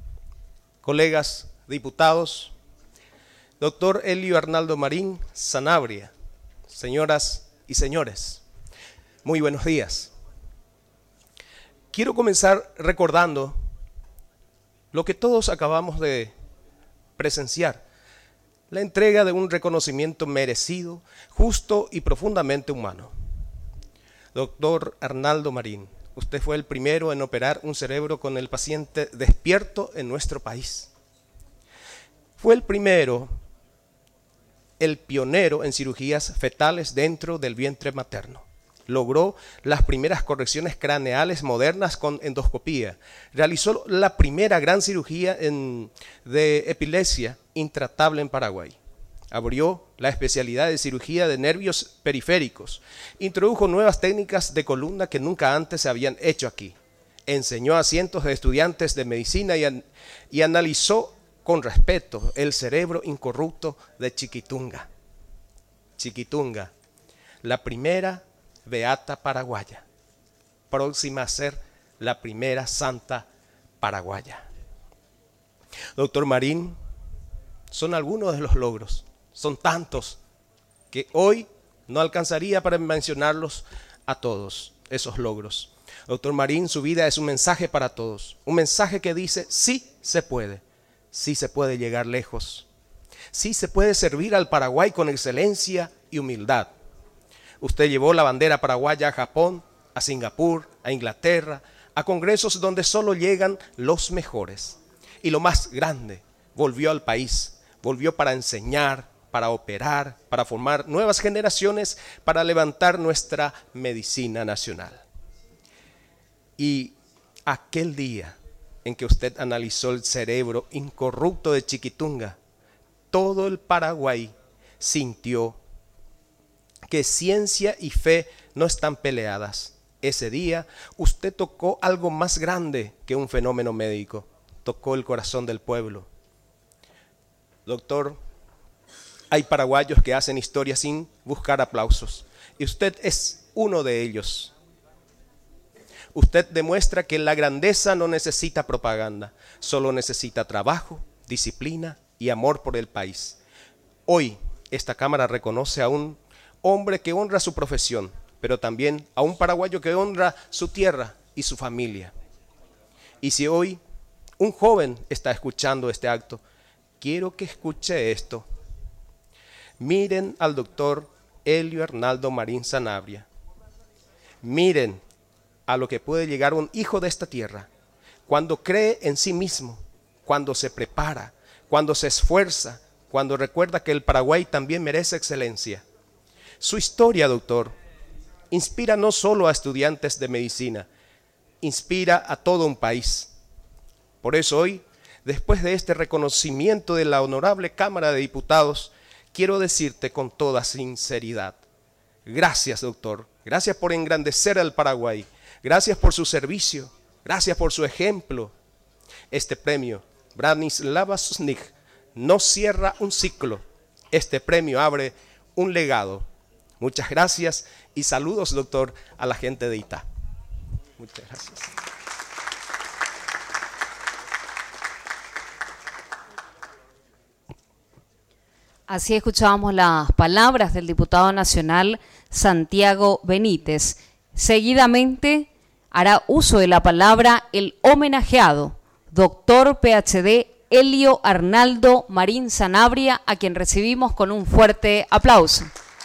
colegas diputados, doctor Elio Arnaldo Marín Sanabria, señoras y señores, muy buenos días. Quiero comenzar recordando lo que todos acabamos de presenciar. La entrega de un reconocimiento merecido, justo y profundamente humano. Doctor Arnaldo Marín, usted fue el primero en operar un cerebro con el paciente despierto en nuestro país. Fue el primero, el pionero en cirugías fetales dentro del vientre materno. Logró las primeras correcciones craneales modernas con endoscopía. Realizó la primera gran cirugía en, de epilepsia intratable en Paraguay. Abrió la especialidad de cirugía de nervios periféricos. Introdujo nuevas técnicas de columna que nunca antes se habían hecho aquí. Enseñó a cientos de estudiantes de medicina y, an, y analizó con respeto el cerebro incorrupto de Chiquitunga. Chiquitunga, la primera beata paraguaya, próxima a ser la primera santa paraguaya. Doctor Marín, son algunos de los logros, son tantos que hoy no alcanzaría para mencionarlos a todos, esos logros. Doctor Marín, su vida es un mensaje para todos, un mensaje que dice, sí se puede, sí se puede llegar lejos, sí se puede servir al Paraguay con excelencia y humildad. Usted llevó la bandera paraguaya a Japón, a Singapur, a Inglaterra, a congresos donde solo llegan los mejores. Y lo más grande, volvió al país, volvió para enseñar, para operar, para formar nuevas generaciones, para levantar nuestra medicina nacional. Y aquel día en que usted analizó el cerebro incorrupto de Chiquitunga, todo el Paraguay sintió que ciencia y fe no están peleadas. Ese día usted tocó algo más grande que un fenómeno médico, tocó el corazón del pueblo. Doctor, hay paraguayos que hacen historia sin buscar aplausos y usted es uno de ellos. Usted demuestra que la grandeza no necesita propaganda, solo necesita trabajo, disciplina y amor por el país. Hoy esta Cámara reconoce a un hombre que honra su profesión, pero también a un paraguayo que honra su tierra y su familia. Y si hoy un joven está escuchando este acto, quiero que escuche esto. Miren al doctor Elio Arnaldo Marín Sanabria. Miren a lo que puede llegar un hijo de esta tierra. cuando cree en sí mismo, cuando se prepara, cuando se esfuerza, cuando recuerda que el Paraguay también merece excelencia. Su historia, doctor, inspira no solo a estudiantes de medicina, inspira a todo un país. Por eso hoy, después de este reconocimiento de la honorable Cámara de Diputados, quiero decirte con toda sinceridad, gracias, doctor, gracias por engrandecer al Paraguay, gracias por su servicio, gracias por su ejemplo. Este premio, Branislava Susnik, no cierra un ciclo, este premio abre un legado. Muchas gracias y saludos, doctor, a la gente de Itá. Muchas gracias. Así escuchábamos las palabras del diputado nacional Santiago Benítez. Seguidamente hará uso de la palabra el homenajeado, doctor P H D Elio Arnaldo Marín Sanabria, a quien recibimos con un fuerte aplauso.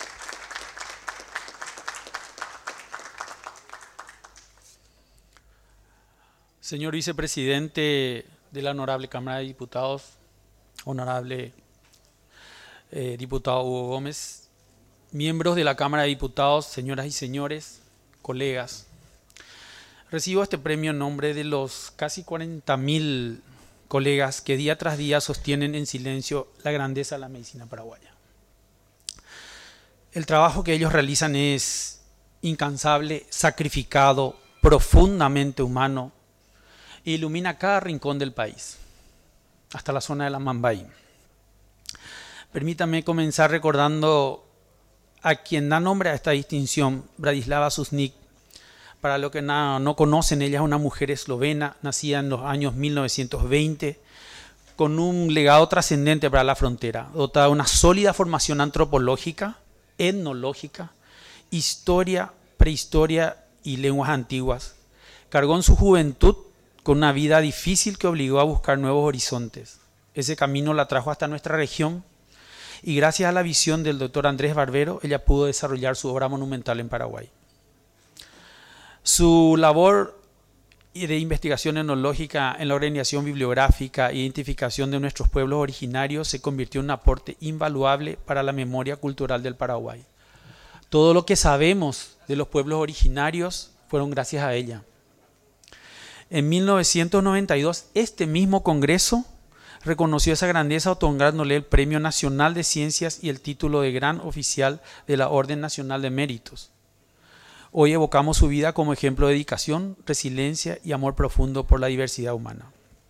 Señor vicepresidente de la Honorable Cámara de Diputados, honorable eh, diputado Hugo Gómez, miembros de la Cámara de Diputados, señoras y señores, colegas, recibo este premio en nombre de los casi cuarenta mil colegas que día tras día sostienen en silencio la grandeza de la medicina paraguaya. El trabajo que ellos realizan es incansable, sacrificado, profundamente humano, e ilumina cada rincón del país, hasta la zona de la Mambay. Permítame comenzar recordando a quien da nombre a esta distinción, Branislava Susnik. Para los que no, no conocen, ella es una mujer eslovena, nacida en los años mil novecientos veinte, con un legado trascendente para la frontera, dotada de una sólida formación antropológica, etnológica, historia, prehistoria y lenguas antiguas. Cargó en su juventud con una vida difícil que obligó a buscar nuevos horizontes. Ese camino la trajo hasta nuestra región y gracias a la visión del doctor Andrés Barbero, ella pudo desarrollar su obra monumental en Paraguay. Su labor de investigación etnológica en la organización bibliográfica e identificación de nuestros pueblos originarios se convirtió en un aporte invaluable para la memoria cultural del Paraguay. Todo lo que sabemos de los pueblos originarios fueron gracias a ella. En mil novecientos noventa y dos, este mismo Congreso reconoció esa grandeza otorgándole el Premio Nacional de Ciencias y el título de Gran Oficial de la Orden Nacional de Méritos. Hoy evocamos su vida como ejemplo de dedicación, resiliencia y amor profundo por la diversidad humana.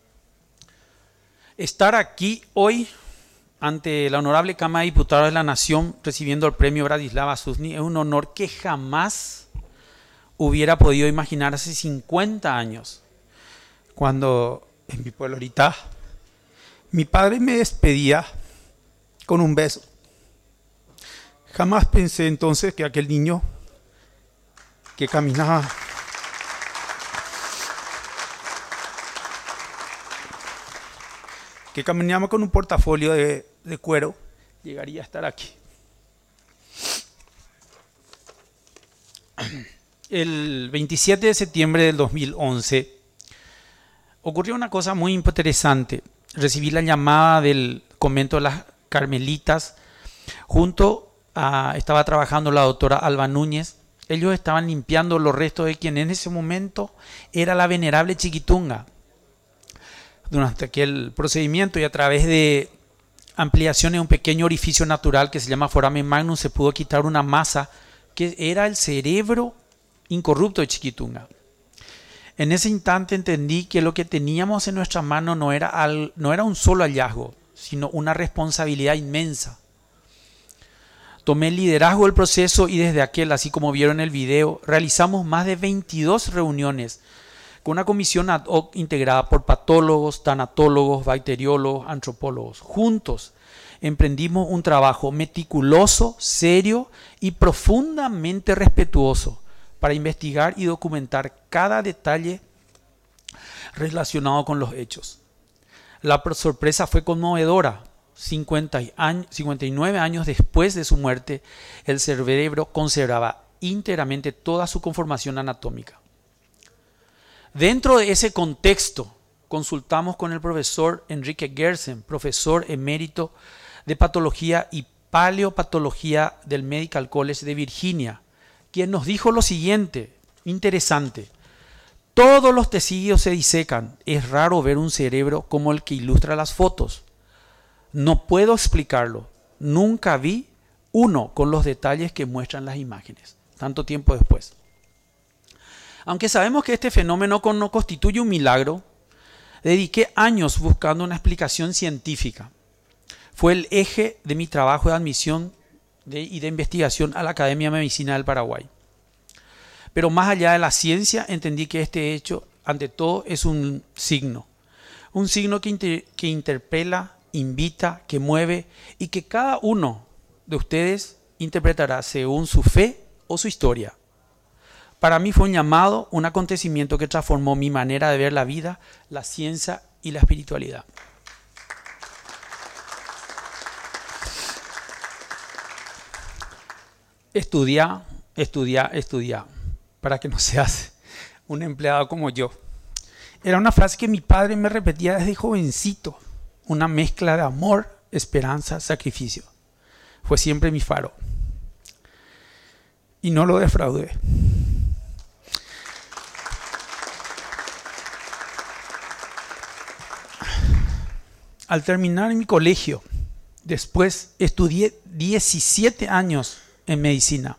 Estar aquí hoy ante la honorable Cámara de Diputados de la Nación recibiendo el premio Branislava Susnik es un honor que jamás hubiera podido imaginar hace cincuenta años, cuando en mi pueblo Itá mi padre me despedía con un beso. Jamás pensé entonces que aquel niño que caminaba que caminaba con un portafolio de, de cuero llegaría a estar aquí. El veintisiete de septiembre del dos mil once ocurrió una cosa muy interesante. Recibí la llamada del convento de las Carmelitas. Junto a, estaba trabajando la doctora Alba Núñez. Ellos estaban limpiando los restos de quien en ese momento era la venerable Chiquitunga. Durante aquel procedimiento y a través de ampliación de un pequeño orificio natural que se llama foramen magnum se pudo quitar una masa que era el cerebro incorrupto de Chiquitunga. En ese instante entendí que lo que teníamos en nuestras manos no era, al, no era un solo hallazgo, sino una responsabilidad inmensa. Tomé el liderazgo del proceso y desde aquel, así como vieron en el video, realizamos más de veintidós reuniones con una comisión ad hoc integrada por patólogos, tanatólogos, bacteriólogos, antropólogos. Juntos emprendimos un trabajo meticuloso, serio y profundamente respetuoso para investigar y documentar cada detalle relacionado con los hechos. La sorpresa fue conmovedora. cincuenta y nueve años después de su muerte, el cerebro conservaba íntegramente toda su conformación anatómica. Dentro de ese contexto, consultamos con el profesor Enrique Gersen, profesor emérito de patología y paleopatología del Medical College de Virginia, quien nos dijo lo siguiente, interesante: todos los tejidos se disecan, es raro ver un cerebro como el que ilustra las fotos. No puedo explicarlo, nunca vi uno con los detalles que muestran las imágenes, tanto tiempo después. Aunque sabemos que este fenómeno no constituye un milagro, dediqué años buscando una explicación científica. Fue el eje de mi trabajo de admisión de, y de investigación a la Academia de Medicina del Paraguay. Pero más allá de la ciencia, entendí que este hecho, ante todo, es un signo. Un signo que, inter, que interpela, invita, que mueve y que cada uno de ustedes interpretará según su fe o su historia. Para mí fue un llamado, un acontecimiento que transformó mi manera de ver la vida, la ciencia y la espiritualidad. Estudia, estudia, estudia, para que no seas un empleado como yo. Era una frase que mi padre me repetía desde jovencito, una mezcla de amor, esperanza, sacrificio. Fue siempre mi faro. Y no lo defraudé. Al terminar mi colegio, después estudié diecisiete años en medicina,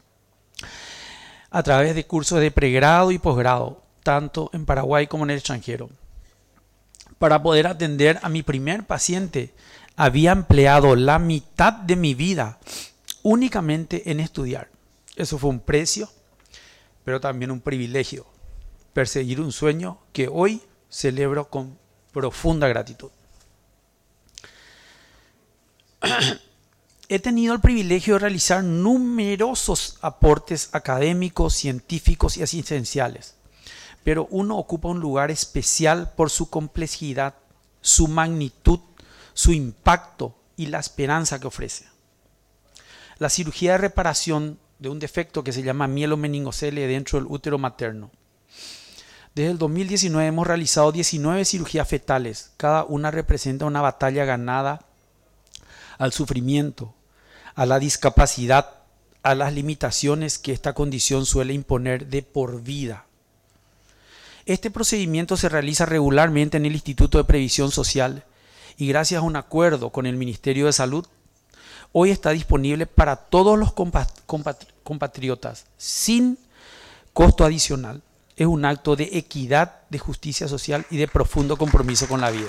a través de cursos de pregrado y posgrado, tanto en Paraguay como en el extranjero. Para poder atender a mi primer paciente, había empleado la mitad de mi vida únicamente en estudiar. Eso fue un precio, pero también un privilegio. Perseguir un sueño que hoy celebro con profunda gratitud. He tenido el privilegio de realizar numerosos aportes académicos, científicos y asistenciales, pero uno ocupa un lugar especial por su complejidad, su magnitud, su impacto y la esperanza que ofrece. La cirugía de reparación de un defecto que se llama mielomeningocele dentro del útero materno. Desde el dos mil diecinueve hemos realizado diecinueve cirugías fetales, cada una representa una batalla ganada al sufrimiento, a la discapacidad, a las limitaciones que esta condición suele imponer de por vida. Este procedimiento se realiza regularmente en el Instituto de Previsión Social y gracias a un acuerdo con el Ministerio de Salud, hoy está disponible para todos los compatriotas sin costo adicional. Es un acto de equidad, de justicia social y de profundo compromiso con la vida.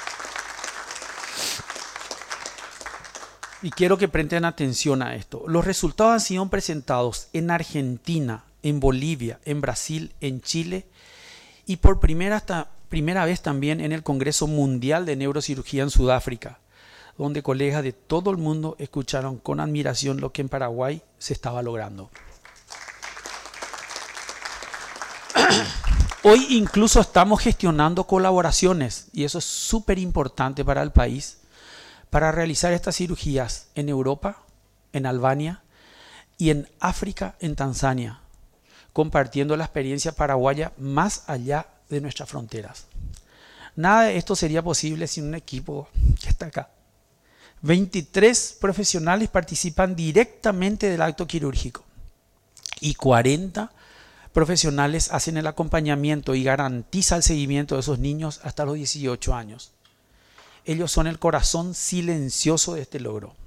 Y quiero que presten atención a esto. Los resultados han sido presentados en Argentina, en Bolivia, en Brasil, en Chile y por primera, hasta, primera vez también en el Congreso Mundial de Neurocirugía en Sudáfrica, donde colegas de todo el mundo escucharon con admiración lo que en Paraguay se estaba logrando. Hoy incluso estamos gestionando colaboraciones, y eso es súper importante para el país, para realizar estas cirugías en Europa, en Albania y en África, en Tanzania, compartiendo la experiencia paraguaya más allá de nuestras fronteras. Nada de esto sería posible sin un equipo que está acá. veintitrés profesionales participan directamente del acto quirúrgico y cuarenta profesionales hacen el acompañamiento y garantizan el seguimiento de esos niños hasta los dieciocho años. Ellos son el corazón silencioso de este logro.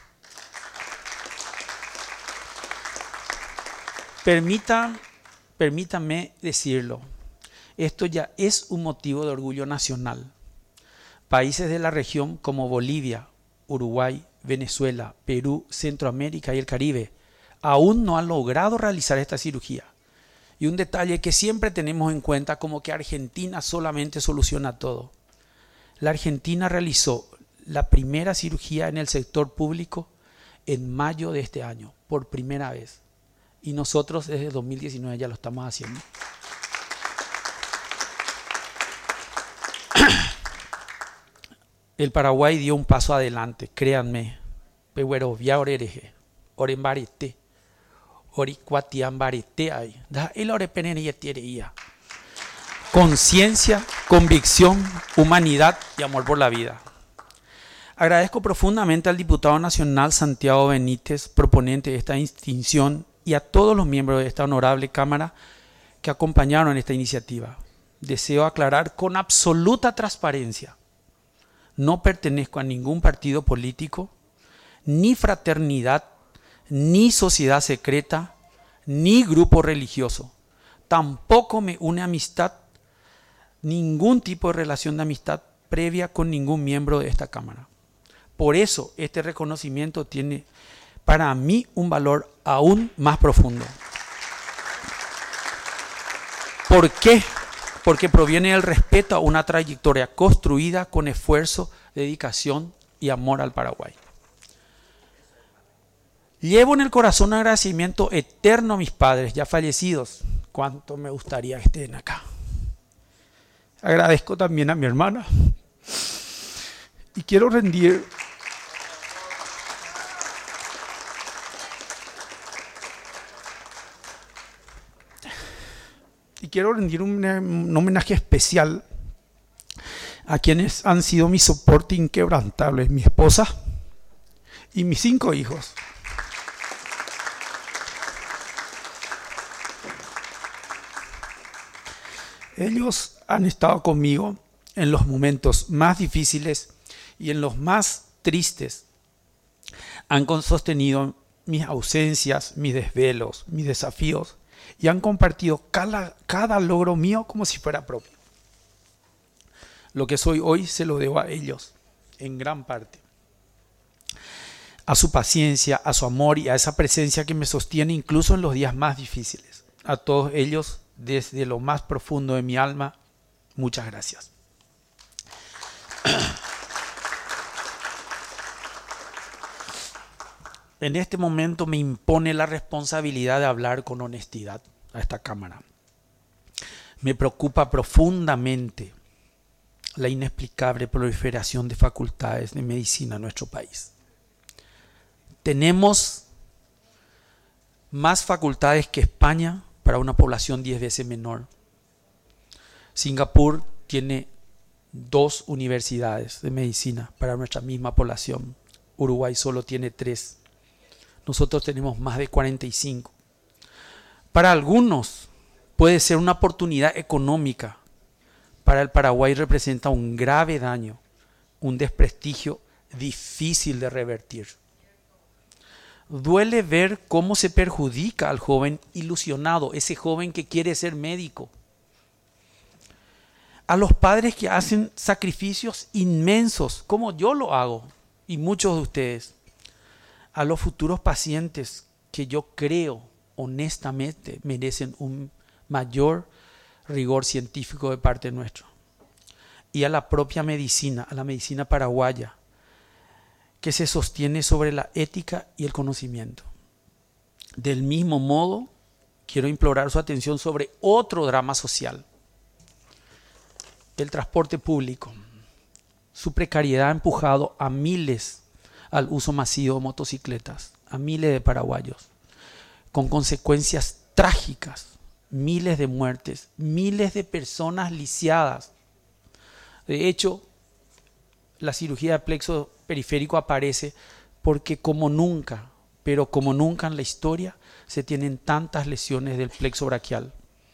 Permita, permítame decirlo, esto ya es un motivo de orgullo nacional. Países de la región como Bolivia, Uruguay, Venezuela, Perú, Centroamérica y el Caribe aún no han logrado realizar esta cirugía. Y un detalle que siempre tenemos en cuenta, como que Argentina solamente soluciona todo. La Argentina realizó la primera cirugía en el sector público en mayo de este año, por primera vez. Y nosotros desde dos mil diecinueve ya lo estamos haciendo. El Paraguay dio un paso adelante, créanme. Pero ya orereje, orembarete, oricuatiambarete ahí. Da el orepenene ya tiene ya. conciencia, convicción, humanidad y amor por la vida. Agradezco profundamente al diputado nacional Santiago Benítez, proponente de esta distinción, y a todos los miembros de esta honorable Cámara que acompañaron esta iniciativa. Deseo aclarar con absoluta transparencia: no pertenezco a ningún partido político, ni fraternidad, ni sociedad secreta, ni grupo religioso. Tampoco me une amistad, ningún tipo de relación de amistad previa con ningún miembro de esta Cámara. Por eso este reconocimiento tiene para mí un valor aún más profundo. ¿Por qué? Porque proviene del respeto a una trayectoria construida con esfuerzo, dedicación y amor al Paraguay. Llevo en el corazón un agradecimiento eterno a mis padres ya fallecidos. Cuánto me gustaría que estén acá. Agradezco también a mi hermana. Y quiero rendir y quiero rendir un, un homenaje especial a quienes han sido mi soporte inquebrantable, mi esposa y mis cinco hijos. Ellos han estado conmigo en los momentos más difíciles y en los más tristes. Han sostenido mis ausencias, mis desvelos, mis desafíos, y han compartido cada, cada logro mío como si fuera propio. Lo que soy hoy se lo debo a ellos, en gran parte. A su paciencia, a su amor y a esa presencia que me sostiene incluso en los días más difíciles. A todos ellos, desde lo más profundo de mi alma, muchas gracias. En este momento me impone la responsabilidad de hablar con honestidad a esta Cámara. Me preocupa profundamente la inexplicable proliferación de facultades de medicina en nuestro país. Tenemos más facultades que España para una población diez veces menor. Singapur tiene dos universidades de medicina para nuestra misma población. Uruguay solo tiene tres. Nosotros tenemos más de cuarenta y cinco. Para algunos puede ser una oportunidad económica. Para el Paraguay representa un grave daño, un desprestigio difícil de revertir. Duele ver cómo se perjudica al joven ilusionado, ese joven que quiere ser médico. A los padres que hacen sacrificios inmensos, como yo lo hago, y muchos de ustedes. A los futuros pacientes que yo creo honestamente merecen un mayor rigor científico de parte nuestra. Y a la propia medicina, a la medicina paraguaya, que se sostiene sobre la ética y el conocimiento. Del mismo modo, quiero implorar su atención sobre otro drama social: el transporte público. Su precariedad ha empujado a miles al uso masivo de motocicletas, a miles de paraguayos, con consecuencias trágicas, miles de muertes, miles de personas lisiadas. De hecho, la cirugía de plexo periférico aparece porque como nunca, pero como nunca en la historia, se tienen tantas lesiones del plexo braquial.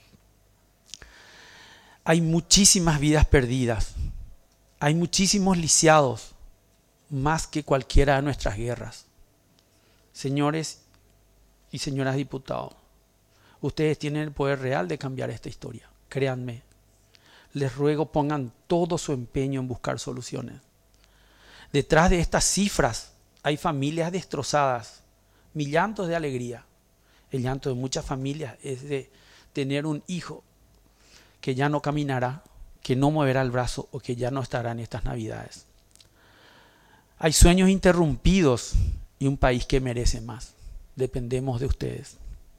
Hay muchísimas vidas perdidas, hay muchísimos lisiados, más que cualquiera de nuestras guerras. Señores y señoras diputados, ustedes tienen el poder real de cambiar esta historia. Créanme, les ruego pongan todo su empeño en buscar soluciones. Detrás de estas cifras hay familias destrozadas, mi llanto es de alegría. El llanto de muchas familias es de tener un hijo que ya no caminará, que no moverá el brazo o que ya no estará en estas Navidades. Hay sueños interrumpidos y un país que merece más. Dependemos de ustedes.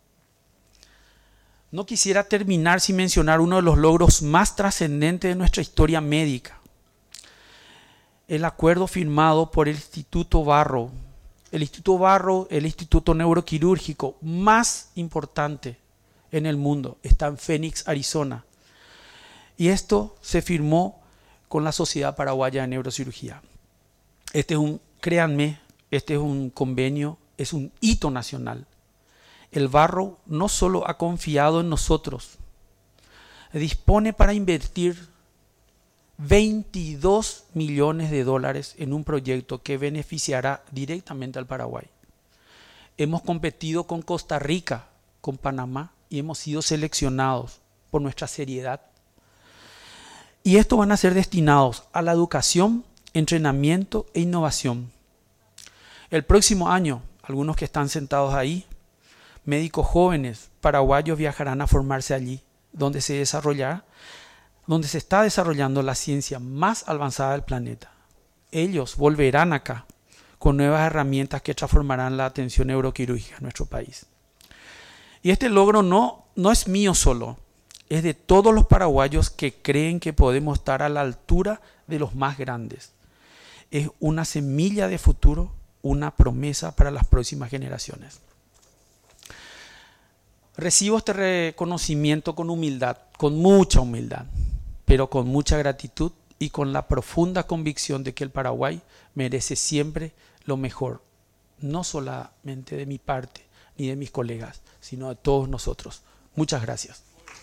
No quisiera terminar sin mencionar uno de los logros más trascendentes de nuestra historia médica. El acuerdo firmado por el Instituto Barrow. El Instituto Barrow, el instituto neuroquirúrgico más importante en el mundo, está en Phoenix, Arizona. Y esto se firmó con la Sociedad Paraguaya de Neurocirugía. Este es un, créanme, este es un convenio, es un hito nacional. El Barro no solo ha confiado en nosotros, dispone para invertir veintidós millones de dólares en un proyecto que beneficiará directamente al Paraguay. Hemos competido con Costa Rica, con Panamá y hemos sido seleccionados por nuestra seriedad. Y estos van a ser destinados a la educación, entrenamiento e innovación. El próximo año, algunos que están sentados ahí, médicos jóvenes paraguayos viajarán a formarse allí, donde se desarrollará, donde se está desarrollando la ciencia más avanzada del planeta. Ellos volverán acá con nuevas herramientas que transformarán la atención neuroquirúrgica en nuestro país. Y este logro no, no es mío solo, es de todos los paraguayos que creen que podemos estar a la altura de los más grandes. Es una semilla de futuro, una promesa para las próximas generaciones. Recibo este reconocimiento con humildad, con mucha humildad, pero con mucha gratitud y con la profunda convicción de que el Paraguay merece siempre lo mejor, no solamente de mi parte ni de mis colegas, sino de todos nosotros. Muchas gracias.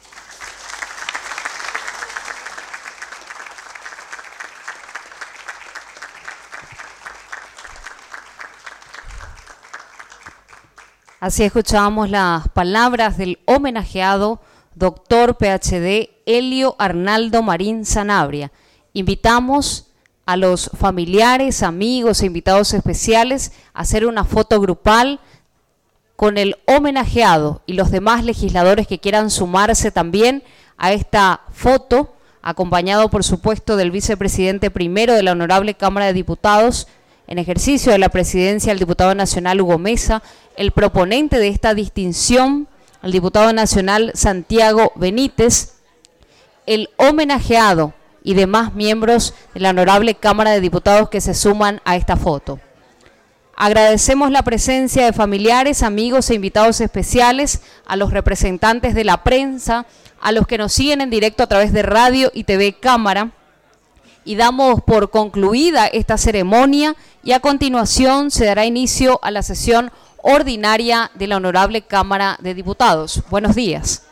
Así escuchábamos las palabras del homenajeado doctor P H D Elio Arnaldo Marín Sanabria. Invitamos a los familiares, amigos e invitados especiales a hacer una foto grupal con el homenajeado y los demás legisladores que quieran sumarse también a esta foto, acompañado por supuesto del vicepresidente primero de la Honorable Cámara de Diputados, en ejercicio de la presidencia, el diputado nacional Hugo Mesa, el proponente de esta distinción, el diputado nacional Santiago Benítez, el homenajeado y demás miembros de la Honorable Cámara de Diputados que se suman a esta foto. Agradecemos la presencia de familiares, amigos e invitados especiales, a los representantes de la prensa, a los que nos siguen en directo a través de radio y T V Cámara, y damos por concluida esta ceremonia y a continuación se dará inicio a la sesión ordinaria de la Honorable Cámara de Diputados. Buenos días.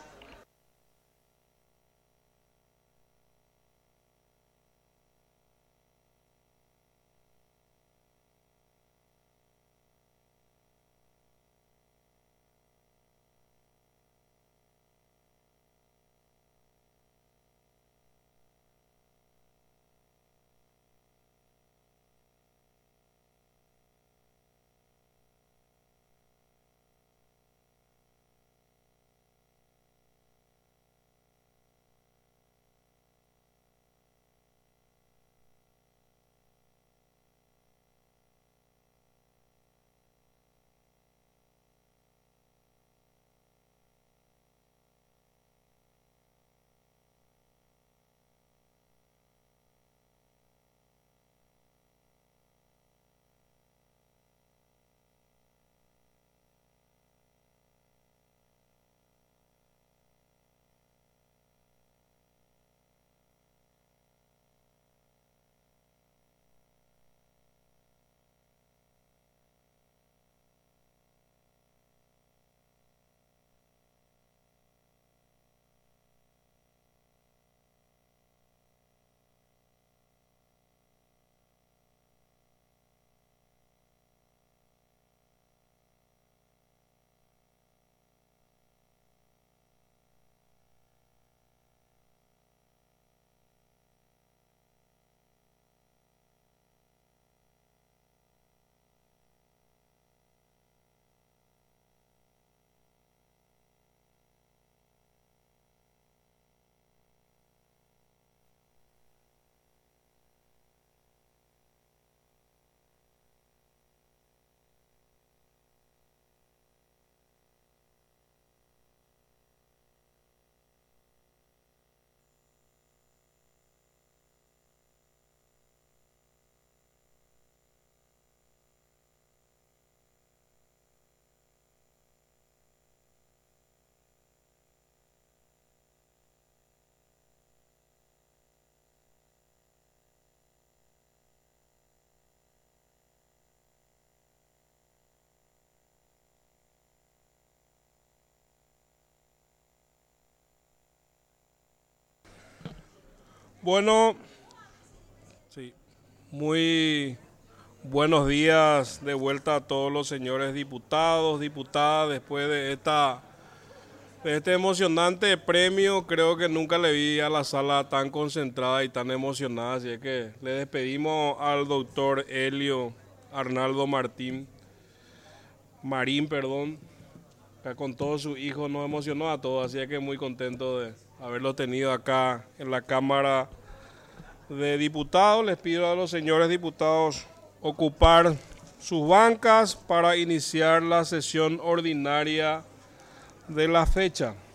Bueno, sí, muy buenos días de vuelta a todos los señores diputados, diputadas, después de esta de este emocionante premio. Creo que nunca le vi a la sala tan concentrada y tan emocionada, así es que le despedimos al doctor Elio Arnaldo Martín, Marín, perdón, que con todos sus hijos nos emocionó a todos, así es que muy contento de haberlo tenido acá en la Cámara de Diputados. Les pido a los señores diputados ocupar sus bancas para iniciar la sesión ordinaria de la fecha.